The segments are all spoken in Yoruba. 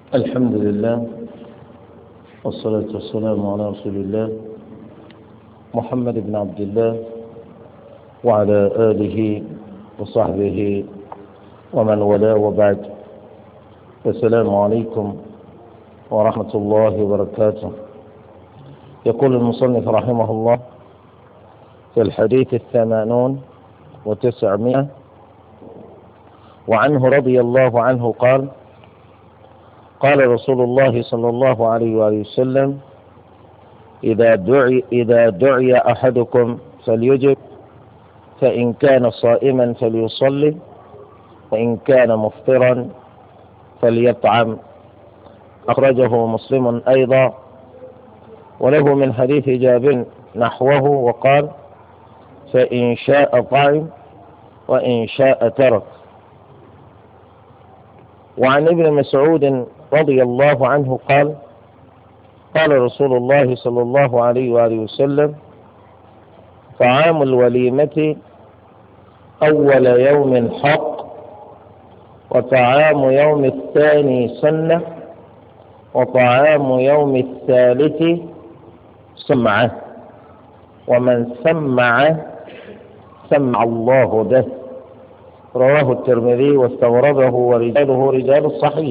الحمد لله والصلاة والسلام على رسول الله محمد بن عبد الله وعلى آله وصحبه ومن والاه وبعد. السلام عليكم ورحمة الله وبركاته. يقول المصنف رحمه الله في الحديث 89 وعنه رضي الله عنه قال: قال رسول الله صلى الله عليه وآله وسلم: إذا دعي أحدكم فليجب، فإن كان صائما فليصلي، وإن كان مفطرا فليطعم. أخرجه مسلم أيضا، وله من حديث جابر نحوه وقال: فإن شاء طعم وإن شاء ترك. وعن ابن مسعود رضي الله عنه قال: قال رسول الله صلى الله عليه وآله وسلم: طعام الوليمة أول يوم حق، وطعام يوم الثاني سنة، وطعام يوم الثالث سمعة، ومن سمع سمع الله به. رواه الترمذي واستورده ورجاله رجال الصحيح.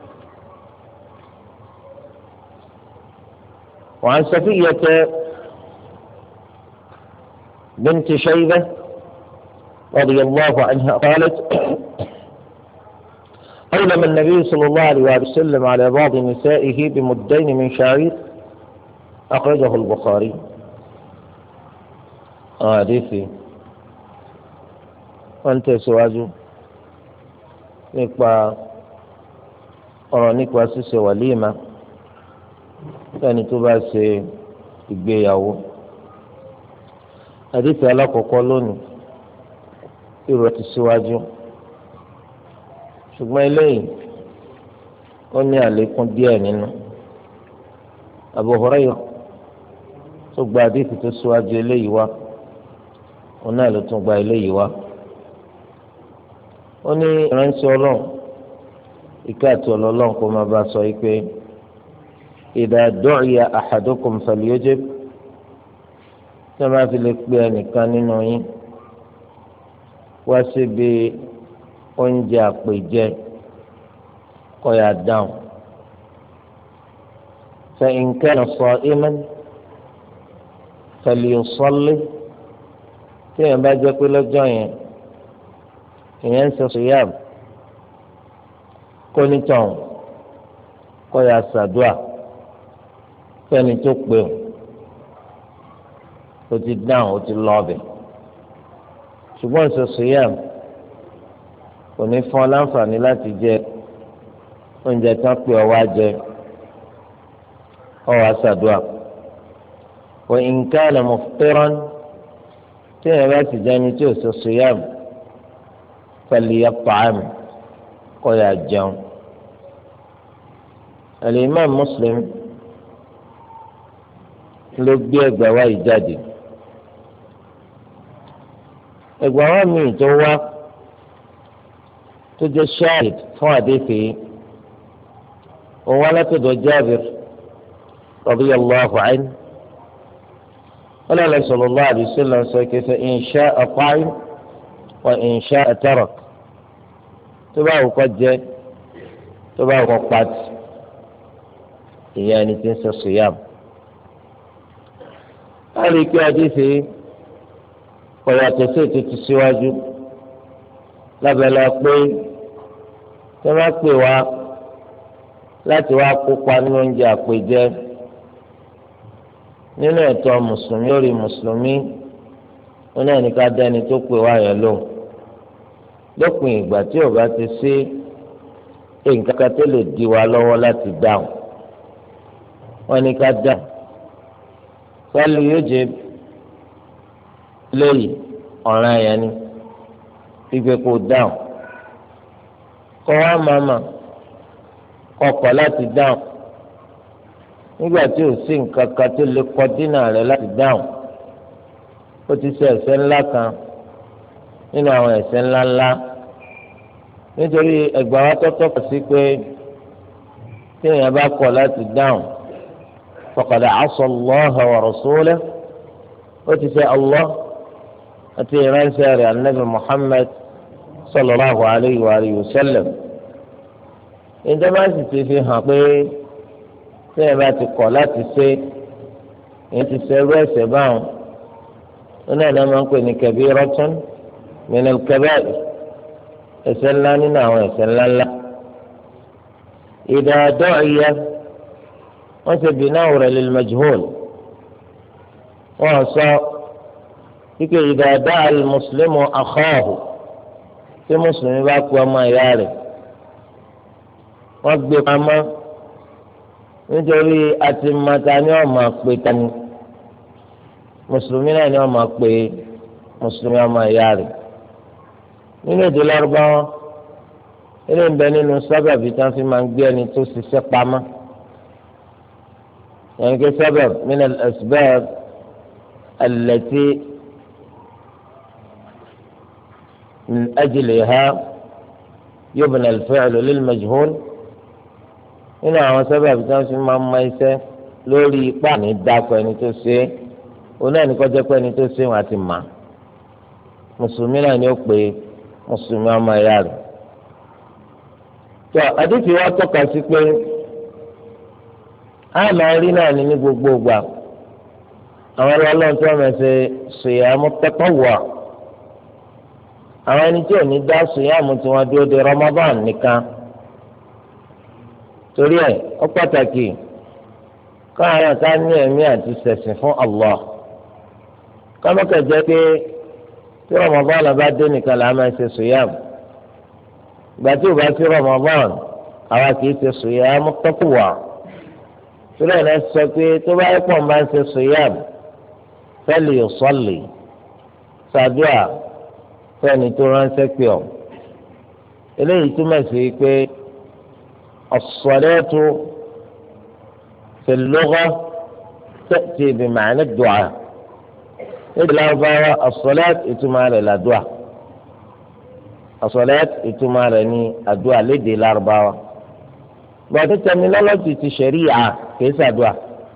وعن صفية بنت شيبة رضي الله عنها قالت: أولم النبي صلى الله عليه وسلم على بعض نسائه بمدين من شعير. أخرجه البخاري. حديثي wọ́n tẹ̀síwájú nípa ṣíṣe wàlíìmà fẹ́ni tó bá ṣe ìgbéyàwó. Àdìsí alákọ̀ọ́kọ́ lónìí ìrọ̀ ti síwájú, ṣùgbọ́n eléyìí ó ní àlékún díẹ̀ nínú. Abu Hurairah tó gba àdìsí tó síwájú eléyìí wá, òun náà ló tún gba eléyìí wá. Ó ní ìránṣẹ́ Ọlọ́run ìkẹ́ àti ọlọ́run kó máa bá sọ pé: idha du'iya ahadukum falyujib, tí wọ́n bá fi lè pe ẹnìkan nínú yín wá síbi oúnjẹ àpèjẹ kó yá dáhùn. fa in kana sa'iman falyusalli, tí wọ́n bá jẹ́ pé lọ́jọ́ yẹn ìyẹn ń sọ sùyàm, kó nítàn kó yá ṣàdúà fẹ́ni tó pè ó ti dáhùn ó ti lọ ọbẹ̀. ṣùgbọ́n sọ sùyàm kò ní fún ọ láǹfààní láti jẹ oúnjẹ tán pé ọ wá jẹ, ọ wá ṣàdúà. wa in kana muftiran, tí èèyàn bá sì jẹ́ ẹni tí ò sọ sùyàm falyat'am, kó yá jẹun. Al-Imam Muslim ló gbé ẹgbàá wá yìí jáde. ẹgbàá wá míì tó wá tó jẹ́ shahid fún àdéhìí òun wá látọ̀dọ̀ Jabir radiyallahu anhu. wọ́n lọ́ọ́ sallallahu alaihi wasallam sọ fa in sha'a ta'im wa in sha'a tarak. tó bá wù kó jẹ, tó bá wù kó pàtì, ìyá ẹni tí ń sọ sùyàm. a lè kí adéṣe ọ̀yàtọ̀ sí ètùtù síwájú lábẹ́lẹ́ pé tí wọ́n pè wá láti wá kópa nínú oúnjẹ àpèjẹ nínú ẹ̀tọ́ mùsùlùmí lórí mùsùlùmí, wọn náà ní ká dẹ́ni tó pè wá yẹn lóhùn lópin ìgbà tí ò bá ti sí nǹkan kan tó lè di wa lọ́wọ́ láti dáhùn. wọ́n ní ká dáhùn. pẹ̀lú yóò jẹ léyìí ọ̀ràn yẹn ni gbígbé kó dáhùn. kọ́ wá màmá kọkọ̀ láti dáhùn nígbà tí ò sí nǹkan kan tó lè kọ dínà rẹ̀ láti dáhùn. ó ti ṣe ẹ̀ṣẹ̀ ńlá kan nínú àwọn ẹ̀ṣẹ̀ ńláńlá, nítorí ẹgbàá wa tọ́tọ́ kà sí pé tí èèyàn bá kọ̀ láti dáhùn faqad asa Allaha wa rasulahu ó ti ṣẹ̀ Allah àti ìránṣẹ́ rẹ̀ anabi Muhammad sallallahu alayhi wa alihi wa sallam. ìjọba sì ti fi hàn pé tí èèyàn bá ti kọ̀ láti ṣe èèyàn ti ṣẹ̀ irú ẹ̀ṣẹ̀ báwọn ó náà ní wọ́n máa ń pè ní kabiratun min al-kaba'ir ẹ̀ṣẹ̀ ńlá nínú àwọn ẹ̀ṣẹ̀ ńláńlá. idha du'iya wọ́n ṣe bina'u rẹ̀ lil majhul wọ́n sọ wípé idha da'a al-muslimu akhahu tí mùsùlùmí bá kú ọmọ ìyá rẹ̀ wọ́n gbé pamọ́ nítorí àti mata ni wọ́n máa pè tani mùsùlùmí náà ni wọ́n máa pè mùsùlùmí ọmọ ìyá rẹ̀ nínú èdè Lárúbáwá ilé ń bẹ nínú sábàbí tí wọ́n fi máa ń gbé ẹni tó ṣiṣẹ́ pamọ́ يعني كسبب من الأسباب التي من أجلها يبنى الفعل للمجهول هنا هو سبب تنسي ما يسه lórí ipá ní dákọ ẹni tó ṣe é oní ẹni kọjá pé ẹni tó ṣe é wọn àti mà mùsùlùmí náà ni ó pè mùsùlùmí ọmọ ẹ̀yà rẹ̀ tó àdìsí wa tọ́ka sí pé a máa rí náà ní gbogbo ìgbà àwọn ọlọ́run tí wọ́n máa ṣe ṣìyàmù tẹ́kọ̀wọ̀ àwọn ẹni tí ò ní dá ṣìyàmù tí wọ́n dúró de Ramadan nìkan torí ẹ̀ ó pàtàkì káàárọ̀ ká ní ẹ̀mí àti ṣẹ̀sìn fún Allah kámẹ́kẹ̀ jẹ́ pé tí Ramadan bá dé nìkan là á máa ṣe ṣìyàmù ìgbà tí ò bá sí Ramadan àwa kì í ṣe ṣìyàmù tẹ́kọ̀wọ̀ sílẹ̀ náà sọ pé tó bá yẹ pọ̀ máa ń ṣe sòyàm fẹ́lì ìsọ̀lì ṣàdúrà fẹ́ni tó ránṣẹ́ pé ọ̀ eléyìí túmọ̀ sí pé as-salatu fil-lugha ta'ti bi-ma'na ad-du'a níbi Lárúbáwá as-salat ìtumọ̀ rẹ̀ làdúà as-salat ìtumọ̀ rẹ̀ ní àdúà lédè Lárúbáwá gbàdúrà tẹminọ́lọ́jì ti ṣẹ̀ríà kìí ṣàdúà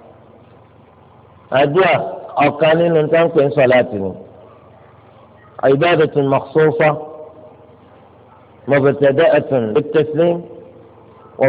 àdúà ọ̀kan nínú táǹpẹ̀ ń sọ̀láàtì ni ibadatun makhsusa mubtada'atun bit-taslim wa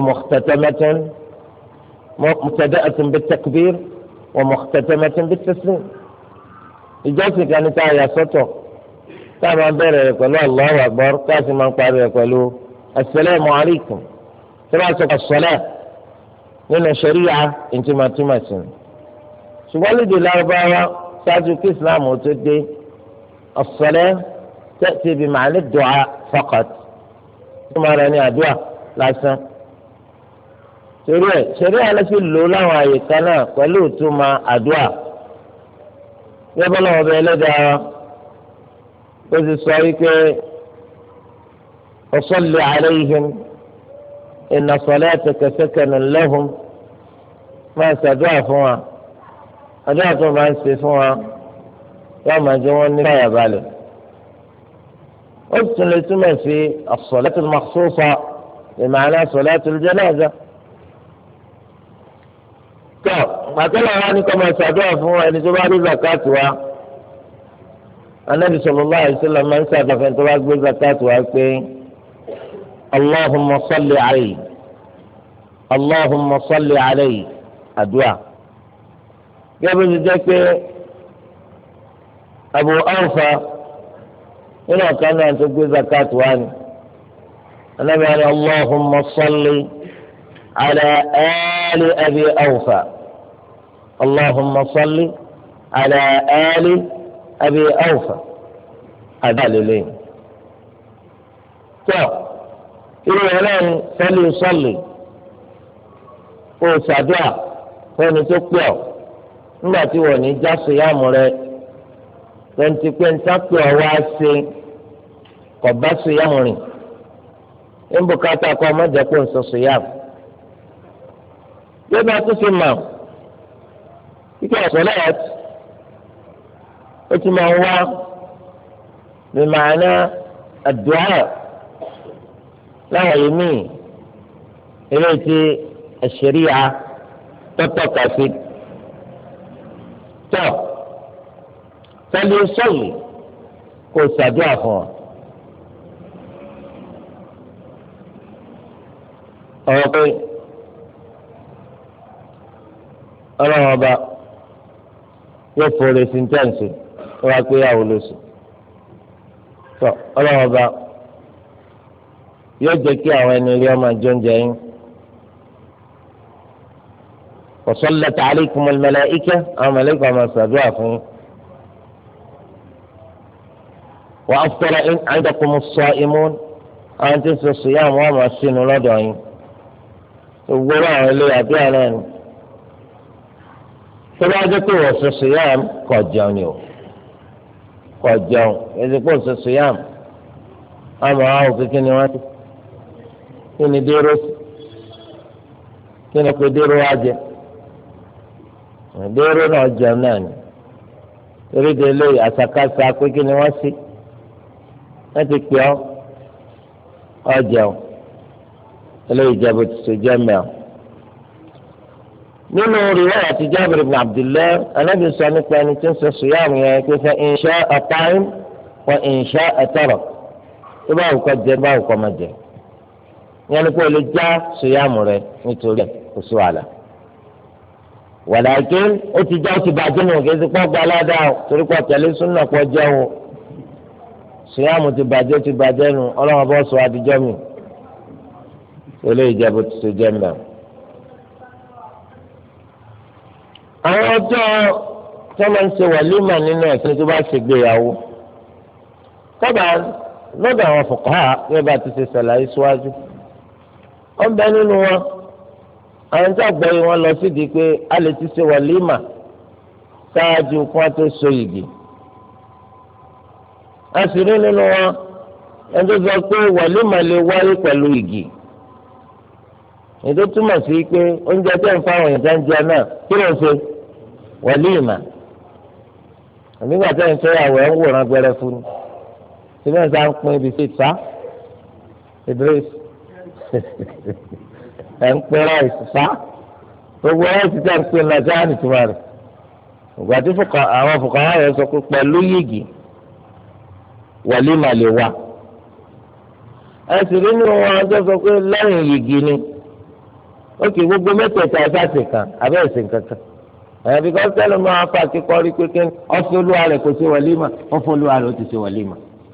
mubtada'atun bit-takbir wa mukhtatamatun bit-taslim ìjọsìn kan ní táyà sọ́tọ̀ táà máa bẹ̀rẹ̀ rẹ̀ pẹ̀lú Allahu akbar káàsì máa ń parí rẹ̀ pẹ̀lú assalamu alaykum tẹ́lá sọ sọ́lá nínú ṣẹ̀ríyà ìtumàtúmàsì ṣùgbọ́n lédè Lárúbáwá ṣáájú kí Islam ó tó dé as-salah ta'ti bi ma'na ad-du'a faqat ìtumọ̀ rẹ̀ ní àdúrà lásán torí ẹ̀ ṣẹ̀ríyà ló fi lò láwọn àyè kan náà pẹ̀lú ìtumọ̀ àdúrà yẹ́bọ́lá ọbẹ̀ ẹlẹ́dàá ó ti sọ wípé wa salli alayhim inna salataka sakanun lahum máa ṣàdúrà fún wa àdúrà tó máa ń ṣe fún wa yóò máa jẹ́ wọ́n ní káyà balẹ̀. ó sì tún lè túmọ̀ sí as-salatul makhsusa bi ma'na salatul janaza. tó pàtẹ́lẹ̀ wa ní kọ́ máa ṣàdúrà fún ẹni tó bá rí zakat wa Ànábì sallallahu alaihi wasallam máa ń ṣàdúrà fún ẹni tó bá gbé zakat wa pé اللهم صل عليه اللهم صل عليه الدعاء قبل ذلك أبو أوفى هنا كان تقول زكاة وان النبي قال اللهم صل على آل أبي أوفى اللهم صل على آل أبي أوفى هذا لين irú ẹ̀ náà sọ́lì sọ́lì kó o ṣàdúrà fẹ́ni tó pẹ́ ọ́ nígbà tí wọ́n ní já sùyàmù rẹ lẹ́ntì pé níta pé ọ wá ṣe kọ̀ bá sùyàmù rìn ń bùkátà kọ́ ọmọdé kó n sọ sùyàmù. bí ó bá tún fi mọ̀ kíkẹ́ ọ̀sọ̀lẹ́t ó ti máa wá bí màánà àdúrà láwọn yìí míì eléyìí tí ẹ̀ṣẹ̀ríà tọ́tọ́ka sí. tọ́ tẹ́lẹ̀ sọ́ọ̀lì kò ṣàdúrà fún ọ. ọ̀rọ̀ pé ọlọ́run ọba yóò fòrè sí tẹ́ǹsì ó wá pé yàwó lóṣù. tọ́ ọlọ́run ọba yóò jẹ́ kí àwọn ẹni rí ọmọ àjọ oúnjẹ yín. وصلت عليكم الملائكة أو ملائكة ما صدقوا وأفطر عندكم الصائمون أنت في الصيام وما السن لدعين وقالوا لي أبيانا فبعدكم في الصيام قد جاونيو قد جاون إذا كنت في الصيام أما أعوذ كنواتي كني ديروس كني قديرو واجه ìdérò náà jẹun náà ni torí de lóye àṣàkáṣà pé kí ni wọ́n sí wọ́n ti pè ọ́ ọjẹun eléyìí jẹ́ bó ti ṣe jẹ́ mẹ́ọ̀. nínú riwaya àti Jabir ibn Abdullah Ànábì sọ nípa ẹni tí ń sọ sùyàmù yẹn pé fa in sha'a ta'im wa in sha'a tarak tó bá wù kó jẹ bá wù kó má jẹ yẹn ni kó lè já sùyàmù rẹ nítorí kò sí wàhálà. wàlàkín ó ti já ó ti bàjẹ́ nù kí ẹ ti pọ́ gba aládàá torí pọ̀ tẹ̀lé súnà pọ̀ jẹun síyàmù ti bàjẹ́ ó ti bàjẹ́ nù ọlọ́wọ́n bọ́ sọ adijọ́ mi eléyìí jẹ́ bó ti ṣe jẹ́ mẹ́rin. àwọn ọjọ́ tó máa ń ṣe wàlímà nínú ẹ̀sìn tó bá ṣe gbéyàwó kọ́dà lọ́dọ̀ àwọn fuqaha ní bá ti ṣe ṣàlàyé síwájú ó ń bẹ nínú wọn àwọn tí àgbẹ̀yìn wọn lọ sídìí pé a lè ti ṣe wàlímà ṣáájú kí wọ́n tó so yìgì. a sì rí nínú wọn ẹni tó sọ pé wàlímà lè wáyé pẹ̀lú yìgì. èdè túmọ̀ sí pé oúnjẹ tẹ̀ ń fáwọn èèyàn jẹ náà kí ló ń ṣe wàlímà. nígbà tẹ̀ ń fẹ́yàwó ẹ̀ ń wòran gbẹrẹ fún un. síbẹ̀ ń sá ń pín ibi sí ìta Idris ẹ̀ ń pín ráìsì sá gbogbo ráìsì tẹ̀ ń pín lọ́jà nìtúmọ̀ rẹ̀ ìgbà tí àwọn fòkànlá yẹn sọ pé pẹ̀lú yìgì wàlímà lè wà ẹ sì rí nínú wọn tó sọ pé lẹ́yìn yìgì ni ó kì í gbogbo mẹ́tẹ̀ẹ̀ta ẹ̀sáàsì kan abẹ́ ẹ̀sìn kankan ẹ̀ bí kò sẹ́nu máa fà kíkọ́ rí pé kí ọ̀fẹ́ olúwa rẹ̀ kò sí wàlímà ọ̀fẹ́ olúwa rẹ̀ ó ti ṣe wàlímà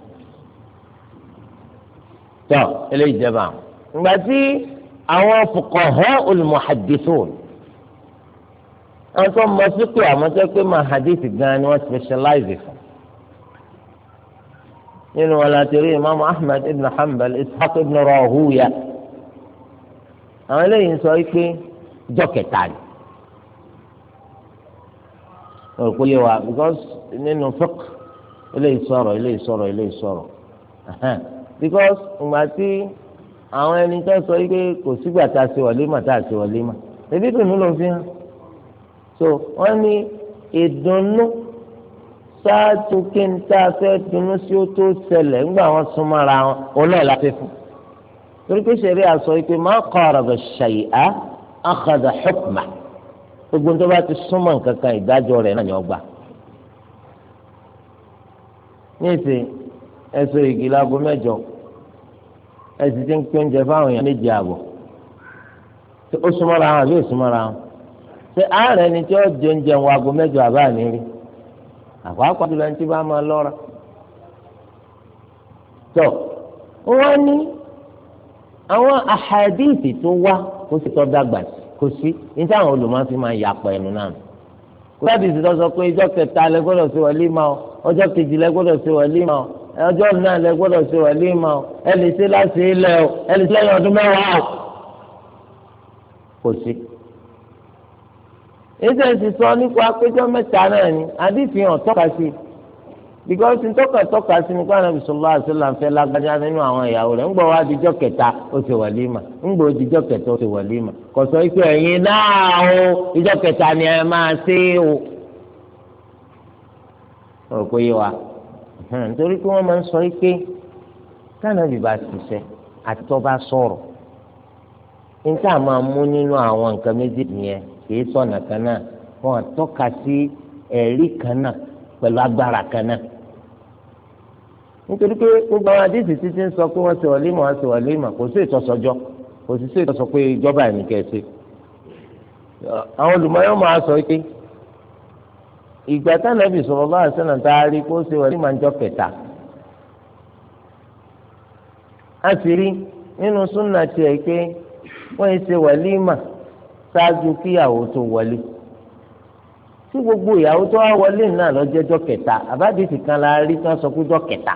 tọ́ eléyìí jẹba ìgbà tí àwọn fuqaha al-muhaddithun àwọn tó mọ sípò àmọ́ tó pé máa hadithi gan ni wọ́n specialize fún nínú wọn láti rí imaamu ahmed ibn hanbal ishaq ibn rahuya àwọn eléyìí sọ pé jọ́kẹ̀ta ni wọ́n kò yé wa because nínú fiqh eléyìí sọ̀rọ̀ because ìgbà tí àwọn ẹni tó sọ pé kò sígbà tá a ṣe wàlímà tá a ṣe wàlímà ebi dùnú ló fi hàn so wọ́n ní ìdùnnú ṣáájú kí n tá a fẹ́ dunnú sí ó tó ṣẹlẹ̀ ńgbà wọn súnmọ́ra wọn òun náà láti fún torí pé ṣẹ̀rí àsọ pé ma qaraba shay'a akhadha hukma gbogbo tó bá ti súnmọ́ nǹkan kan ìdájọ́ rẹ̀ náà ni wọ́n gbà. ní ìsìn ẹ̀sọ́ igi láago mẹ́jọ ẹ̀sìn tí ń pín oúnjẹ fáwọn èèyàn méje àbọ̀ ó súnmọ́ra wọn àbí ó súnmọ́ra wọn ṣé ààrẹ ni tí ó jẹ oúnjẹ wọn aago mẹ́jọ àbá ní rí àpapọ̀ àti lẹ́yìn tí bá máa lọ́ra tó wọ́n ní àwọn àhàdíìsì tó wá kó sì tọ́ dàgbà kó sí ní táwọn olùmọ̀ fi máa yàpọ̀ ẹnu náà kó sábì sì sọ pé ọjọ́ kẹta lẹ gbọ́dọ̀ ṣe wàlímà o ọjọ́ kejì lẹ gbọ́dọ̀ ṣe wàlímà o ọjọ́ náà lẹ gbọ́dọ̀ ṣe wàlímà o ẹ lè ṣe láti ilẹ̀ o ẹ lè ṣe lẹ́yìn ọdún mẹ́wàá o kò sí. èsì sì sọ nípa péjọ mẹ́ta náà ni àdìsí hàn tọ́ka sí because tọ́ka sí nípa Ànábì sallallahu alaihi wasallam fẹ́ lágbájá nínú àwọn ìyàwó rẹ̀ ńgbọ́ wá dijọ́ kẹta ó ṣe wàlímà ńgbọ́ dijọ́ kẹta ó ṣe wàlímà kò sọ pé ẹ̀yin náà o ìjọ́ kẹta ni ẹ máa ṣe o. ó pé yé wa nítorí pé wọ́n máa ń sọ pé kánàbì bá ṣiṣẹ́ àti tó bá sọ̀rọ̀ níta máa mú nínú àwọn nǹkan méjì yẹn kìí sọ̀nà kan náà wọn tọ́ka sí ẹ̀rí kan náà pẹ̀lú agbára kan náà nítorí pé gbogbo àwọn àdéhìí títí ń sọ pé wọ́n ṣe wàlímà kò sí ìtọ́sọjọ́ kò sí ìtọ́sọ pé ìjọba ẹ̀ ní kẹ́sì àwọn olùmọ̀ọ́yọ́ máa sọ pé ìgbà tánábì sọ̀rọ̀ bá àṣẹ náà tá a rí kó ṣe wàlímà ń jọ kẹta a sì rí nínú súnà tiẹ̀ pé wọ́n yìí ṣe wàlímà ṣáájú kíyàwó tó wọlé tí gbogbo ìyàwó tó wá wọlé náà lọ́jọ́jọ́ kẹta àbádìsí kan la rí tí wọ́n sọ pé jọ́ kẹta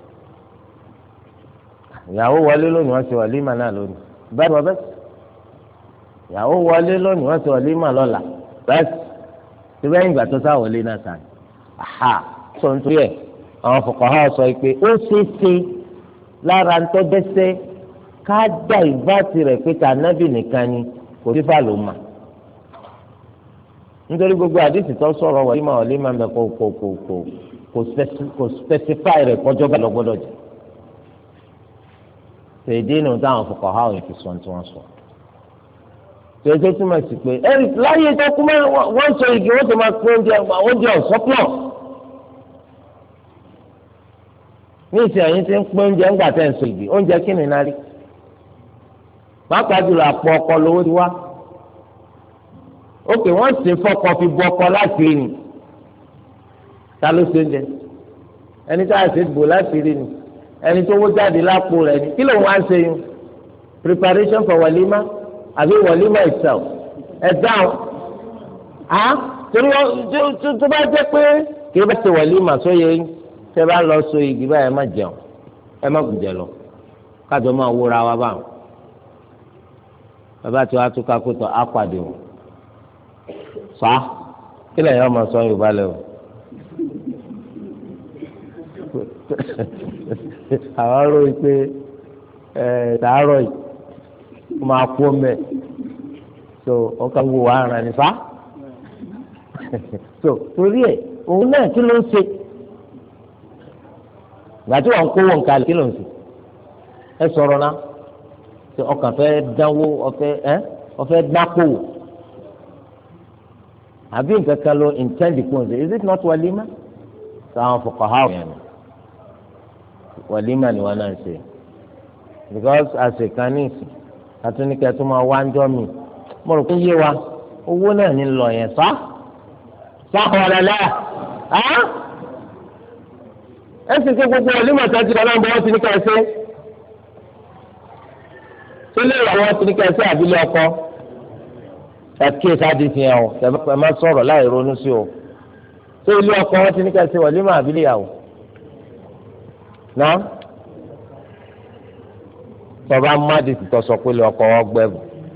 ìyàwó wọlé lónìí wọ́n ṣe wàlímà náà lónìí bẹ́ẹ̀ wọ́n bẹ́ẹ̀ ìyàwó wọlé lónìí wọ́n ṣe wàlímà lọ́la bẹ́ẹ̀ tí bẹ́ẹ̀ ìgbà tó sá wọlé náà sàn áhà tó ń torí ẹ̀ àwọn fuqaha sọ pé ó ṣeéṣe lára ń tọ́ dẹ́sẹ́ ká dá ìbáàtì rẹ̀ pé tànàbì nìkan ni kò sí fàlù mà nítorí gbogbo àdìsí tó sọ̀rọ̀ wàlímà ń bẹ kò specify rẹ̀ kọjọ́ bá lọ́gbọ́dọ̀ jẹ́ tèdè nù táwọn fuqaha òyìn fi sọ tí wọ́n sọ tèdè túmọ̀ sí pé ẹ̀rí láyé tó kú mọ́ wọ́n sọ igi wọ́n tó máa pín oúnjẹ ọ̀sọ́pọ̀ ní ìsìn àyín tí ń pín oúnjẹ ńgbà tẹ̀ ń sọ igi oúnjẹ kí ni náà rí pàápàá jùlọ àpò ọkọ lówó ti wá ókè wọ́n sì fọkọ fi bu ọkọ láti rí ni ta ló ṣe ń jẹ ẹni tá a ṣe bò láti rí ni ẹni tó wó jáde lápò rẹ̀ ni kí ló ń wá ń ṣe yun preparation for walima àbí walima itself ẹ dáhùn á torí tó bá jẹ́ pé kí ẹ bá ṣe walima sóye yín tẹ́ bá lọ so igi báyìí ẹ má jẹun ẹ má gùn jẹ lọ kájọ máa wúra wa báwọn bàbá tí wàá tún ká pé tọ á pàdé o fa kí lẹ́yìn ọmọ sọ Yorùbá lẹ o àwọn arò yìí pé tààrọ̀ yìí wọ́n máa kú ọmọ so ọkà wo ara ní fa so torí ẹ̀ òun náà kí ló ń ṣe gbàtí wọn kó wọn kalẹ̀ kí ló ń ṣe ẹ sọ̀rọ̀ náà ṣe ọkàn fẹ́ dánwó ọfẹ́ dákò àbí nǹkan kan ló intend kó ń ṣe is it not walima sáwọn fuqaha yẹn ni walima ni wọn náà ń ṣe because àṣekàn ní ìsìn àtúnikẹ́ tó máa wá ń jọ́ mi mo rò pé yé wa owó náà ní lọ yẹn sá ọ̀lẹ́lẹ́ ẹ sì ké gbogbo walima tó ti lọ́wọ́ bọ́ sí ní kẹsẹ́ sílé ìyàwó ti ní kẹsẹ́ àbílẹ̀ ọkọ ẹ̀kíyèsí àdìsí yẹn o ẹ má sọ̀rọ̀ láì ronú sí o ṣé ilé ọkọ wọn ti ní kẹsẹ́ walima àbílẹ̀ ìyàwó náà tọba mádìsí tó sọ pé ilé ọkọ wọn gbẹ̀bù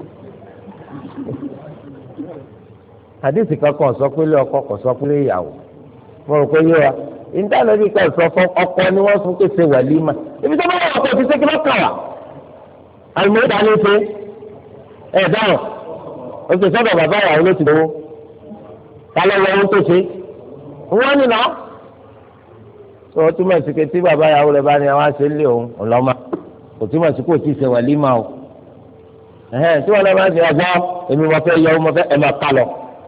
àdìsí kankan sọ pé ilé ọkọ kò sọ pé ilé ìyàwó mo rò pé yé wa ìdánilẹ́bí kan sọ fún ọkọ ni wọ́n fún pèsè walima ibi tó bá wà ọkọ ti ṣe kí ló kàn wá àlùmọ́ọ́dà ní ṣe ẹ̀ dáhùn ó ti sọ́dọ̀ bàbá ìyàwó ló ti dowó kálọ̀ lọ́wọ́ tó ṣe wọ́n ní náà tó o túmọ̀ sí pé tí bàbá ìyàwó rẹ̀ bá ní àwọn àṣẹ lé òun ọ̀lọ́mà kò túmọ̀ sí kò tí ì ṣe walima o tí wọ́n lọ́ máa ń ṣe ọgbọ́n èmi mo fẹ́ yọ mo fẹ́ ẹ̀ máa ká lọ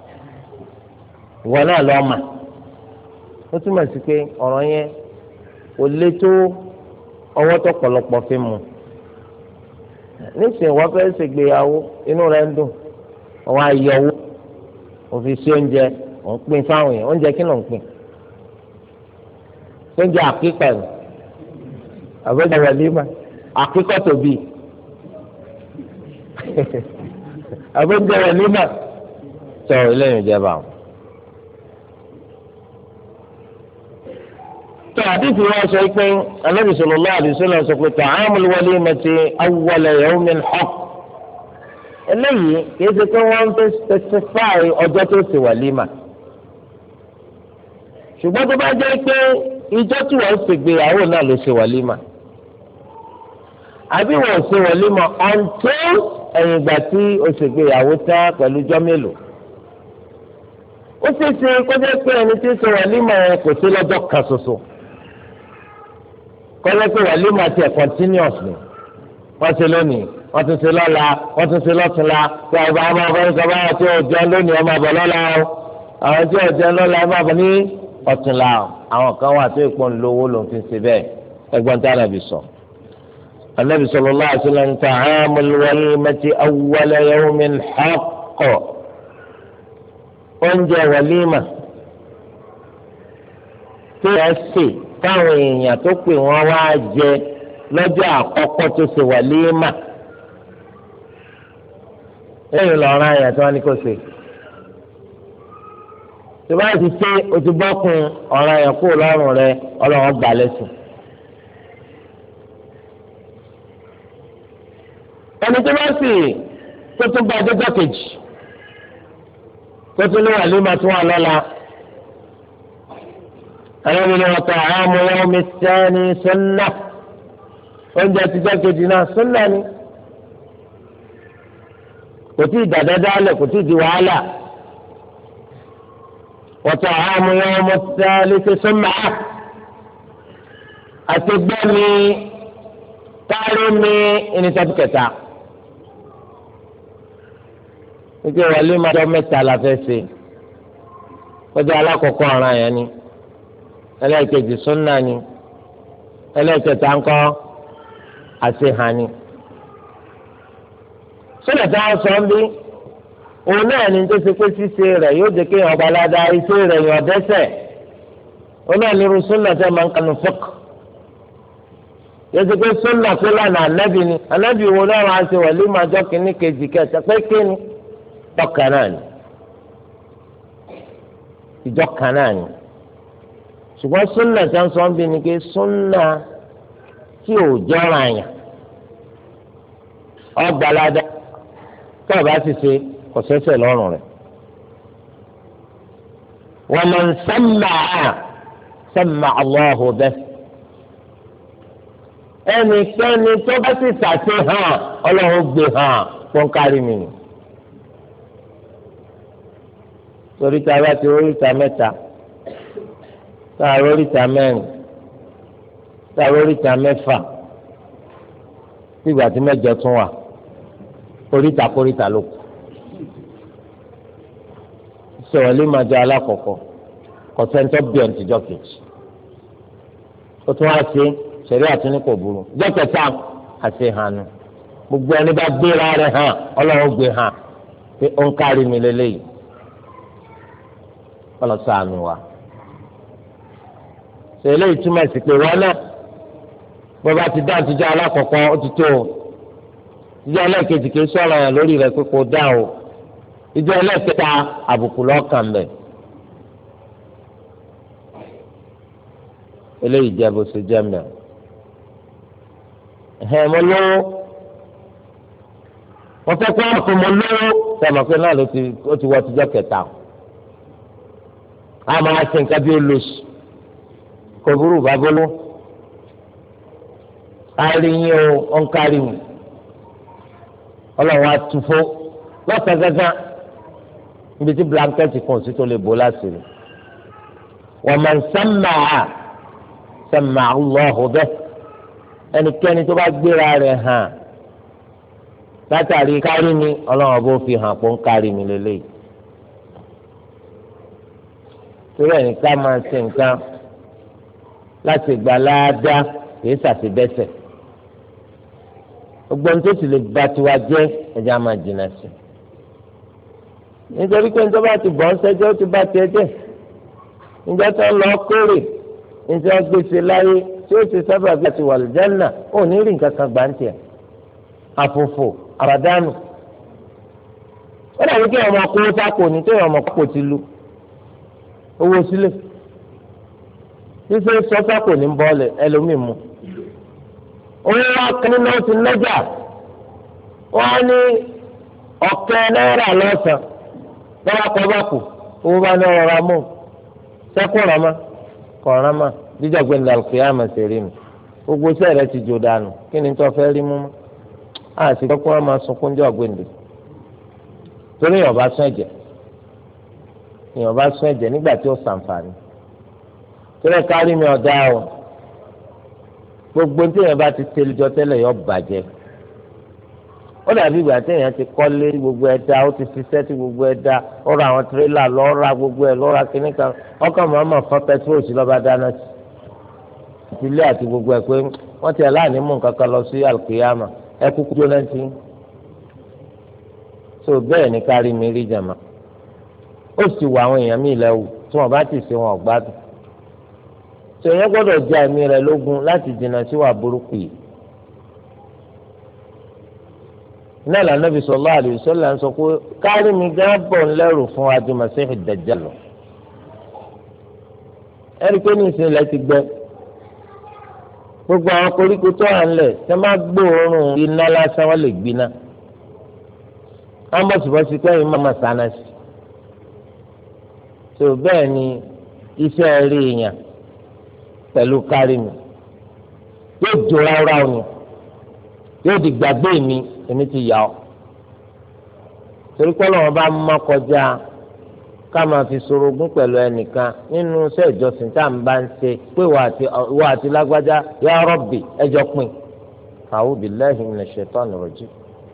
ìwọ náà lọ́ọ́ mà ó túmọ̀ sí pé ọ̀rọ̀ yẹn kò lé tó ọwọ́ tó pọ̀lọpọ̀ fi mu nísìnyí wọ́n fẹ́ ṣègbéyàwó inú rẹ̀ ń dùn wọ́n á yọ owó òfin sí oúnjẹ òun pín fáwọn èèyàn oúnjẹ kí ló ń pín oúnjẹ àkíkà ni àbẹ́jọ walima àkíkà tóbi àbẹ́jọ walima tọ eléyìí jẹba o. tó àdìsí wọn sọ pé Ànábì sallallahu alaihi wasallam sọ pé ta'amul walimati awwala yawmin haqq eléyìí kìí ṣe pé wọ́n ń fẹ́ specify ọjọ́ tó ṣe wàlímà ṣùgbọ́n tó bá jẹ́ pé ìjọ tí wọ́n ṣègbéyàwó náà ló ṣe wàlímà àbí wọ́n ṣe wàlímà until ẹ̀yìn ìgbà tí o ṣègbéyàwó tán pẹ̀lú ọjọ́ mélòó ó ṣe é ṣe kó jẹ́ pé ẹni tí ń ṣe wàlímà yẹn kò sí lọ́jọ́ kan ṣoṣo kó jẹ́ pé wàlímà tiẹ̀ continuously wọ́n ṣe lónìí wọ́n tún ṣe lọ́la wọ́n tún ṣe lọ́túnla tí àgbà ọmọ ọ̀fẹ́ sọ báwọn tí ò jẹun lónìí ọmọ àbọ̀ lọ́la o àwọn tí ò jẹun lọ́la ọmọ àbọ̀ ní ọ̀túnla o àwọn kan wà tó ìpọ́n lówó ló ń fi ṣe bẹ́ẹ̀ ẹgbọ́n tí Ànábì sọ. Ànábì sallallahu alaihi wasallam ta'amul walimati awwala yawmin haqq oúnjẹ wàlímà tó yẹ sè táwọn èèyàn tó pè wọ́n wá jẹ lọ́jọ́ àkọ́kọ́ tó ṣe wàlímà lẹ́yìn lọ́rọ̀ àyàn tí wọ́n ní kó ṣe. tó bá ti ṣe o ti bọ́kùn ọ̀rọ̀ àyàn kúrò lọ́rùn rẹ ọlọ́run gbà lẹ́sìn. ẹni tó bá sì tó tún bá ọjọ́ kejì tó tún ní wàlímà tó wà lọ́la. alábìnrin wọn kọ àmú yawmi thani sunnah oúnjẹ àtijọ́ kejì náà sunnah ni kò tí ì dàdádálẹ̀ kò tí ì di wàhálà wọ́tọ̀ àmú yawmi thalith sunnah àti gbẹ́mi kárí mi ìníṣẹ́bù kẹta nígbà wàlímà tó mẹ́ta la fẹ́ ṣe kọjá alákọ̀ọ́kọ́ ọ̀ràn yẹn ni ẹlẹ́ẹ̀kejì súnà ni ẹlẹ́ẹ̀kẹta ńkọ́ àṣehàn ni. súnà tí wọ́n sọ ń bí òun náà ni tó ṣe pé ṣíṣe rẹ̀ yóò jẹ́ kéèyàn ọba aládàá iṣẹ́ rẹ̀ yàn dẹ́ṣẹ̀ òun náà ní irú súnà tí wọ́n máa ń kanu fọ́k yóò ṣe pé súnà tó lànà ànábì ni ànábì wo náà wọ́n á ṣe wàlímà ọjọ́ kìíní kejì kẹta pé kéènì tọ́ka náà ni ìjọ kan náà ni ṣùgbọ́n súnà tí wọ́n sọ ń bí ni pé súnà tí ò jọra yàn ọgbàládá tó o bá sì ṣe kò sẹ́sẹ̀ lọ́rùn rẹ̀. wa man samma'a samma'a Allahu bihi ẹnikẹ́ni tó bá sì ṣàṣe hàn ọlọ́run gbé hàn fún kárí mi. torí tá a bá ti oríta mẹ́ta tá a oríta mẹ́rin tá a oríta mẹ́fà sígbà tí mẹ́jọ tún wà oríta kóríta ló kù sọ̀rọ̀ lè máa jẹ alákọ̀ọ́kọ́ kọ̀sẹ́ńtọ́ bíọ̀n tìjọ́ kejì ó tún wá sí sẹ̀rí àtúní kò burú jọ́ kẹta àti hànú gbogbo ẹni bá gbéra rẹ̀ hàn ọlọ́run gbé hàn pé ó ń kárí mi lélẹ́yìí ọlọ́sọ àmì wa ṣe eléyìí túmọ̀ sí pé wọn náà bó bá ti dá àtijọ́ alákọ̀ọ́kọ́ ó ti tó o ìjọ ẹlẹ́ẹ̀kejì kì í sọ̀rọ̀ yẹn lórí rẹ̀ pé kò dá o ìjọ ẹlẹ́ẹ̀kẹta àbùkù lọ́kàn bẹ̀ eléyìí jẹ́ bó ṣe jẹ́ mẹ́ mo lówó wọ́n fẹ́ kó àwọn mo lówó sọ̀rọ̀ pé náà ó ti wọ́ tijọ́ kẹta a máa ṣe nǹkan bí olóṣù kò burú babolo ariyin o ọ̀nkárí mi ọlọ́run atúfó lọ́sàn gángan níbi tí blanketi kan sí tó lè bò láṣìírí wọ́n máa ń sẹ́mà Allahu bẹ́ẹ̀ ẹnikẹ́ni tó bá gbéra rẹ̀ hàn látàrí kárí mi ọlọ́run bó fi hàn pé ń kárí mi lélẹ́yìí torí ẹ̀ nìkan máa ṣe nǹkan láti gbà láàdá kìí ṣàṣìbẹ́sẹ̀ gbogbo ohun tó sì lè ba tiwa jẹ́ ẹja máa jìnnà sí nítorí pé nítorí bá ti bọ̀ ń sẹ́jọ́ ó ti bá tiẹ̀ jẹ́ níjọ́ tó ń lọ kórè níjọ́ gbèsè láyé tí ó ti sábà bí àti wàlìjánà ò ní rí nǹkan kan gbà ń tiẹ̀ àfòfò àbàdánù ó dàbí kí ọmọ kówó sáko ní tó ọmọ kókò ti lu owó sílẹ̀ ṣíṣe sọ́sákò ní bọ́ọ̀lù ẹlòmíì mu owó wa kan nínú ti lọ́jà wọ́n á ní ọ̀kẹ́ náírà lọ́sàn lọ́wọ́ kọ́ bá kù owó bá ní ọ̀rọ̀ ra mọ́ sẹ́kù rama kọ̀ rama jíjà gbé nílò àlùkìyàmà ṣe rí mi gbogbo sẹ́ẹ̀rẹ́ ti jò dànù kí ni tó fẹ́ rí mú mọ́ àti kọ́kọ́ wọn máa sunkún jọ gbèǹde torí èèyàn bá sún ẹ̀jẹ̀ nígbà tí ó ṣàǹfààní torí kárí mi ọ̀dá o gbogbo tí èèyàn bá ti tẹlẹjọ tẹ́lẹ̀ yọ bàjẹ́ ó dàbí ìgbà téèyàn ti kọ́lé tí gbogbo ẹ̀ dá ó ti ṣiṣẹ́ tí gbogbo ẹ̀ dá ó ra àwọn tirẹ́là lọ́ọ́ gbogbo ẹ̀ lọ́ọ́ ra kínní kan ọkọ̀ mọ̀ọ́mọ̀ fọ́ pẹtrol sí lọ́ba dáná sí ilé àti gbogbo ẹ̀ pé wọ́n ti aláàní mú nǹkan kan lọ sí alùpùpù ẹ kúkú tó náà ti tó bẹ́ẹ̀ ní kárí mi rí jàmá ó sì wọ àwọn èèyàn míì lẹ́wù tí wọ́n bá ti ṣe wọn ọ̀gbádùn tó yẹn gbọ́dọ̀ jẹ́ ẹ̀mí rẹ̀ lógún láti dènà sí wà burúkú yìí. náà l'Ànábì sallallahu alaihi wasallam sọ pé kárí mi gán bọ̀ ń lẹ́rù fún Masihi Dajjal lọ. ẹ̀rí pé ní ìsinlẹ̀ ti gbẹ gbogbo àwọn koríko tó wà ńlẹ̀ tẹ́ máa gbóòórùn iná lásán wọ́n lè gbiná. wọ́n bọ̀ síbọ̀sí pé ẹ̀yin máa sáná sí. tó bẹ́ẹ̀ ni iṣẹ́ rí èèyàn pẹ̀lú kárí mi yóò jó ráúráú ni yóò di gbàgbé mi èmi ti yà ọ́ torí pé Ọlọ́run bá mọ́ kọjá ká máa fi sorogún pẹ̀lú ẹnìkan nínú iṣẹ́ ìjọsìn tá à ń bá ń ṣe pé ìwọ àti lágbájá ya Rabbi ẹjọ́ pin a'udhu billahi minash shaitani rajim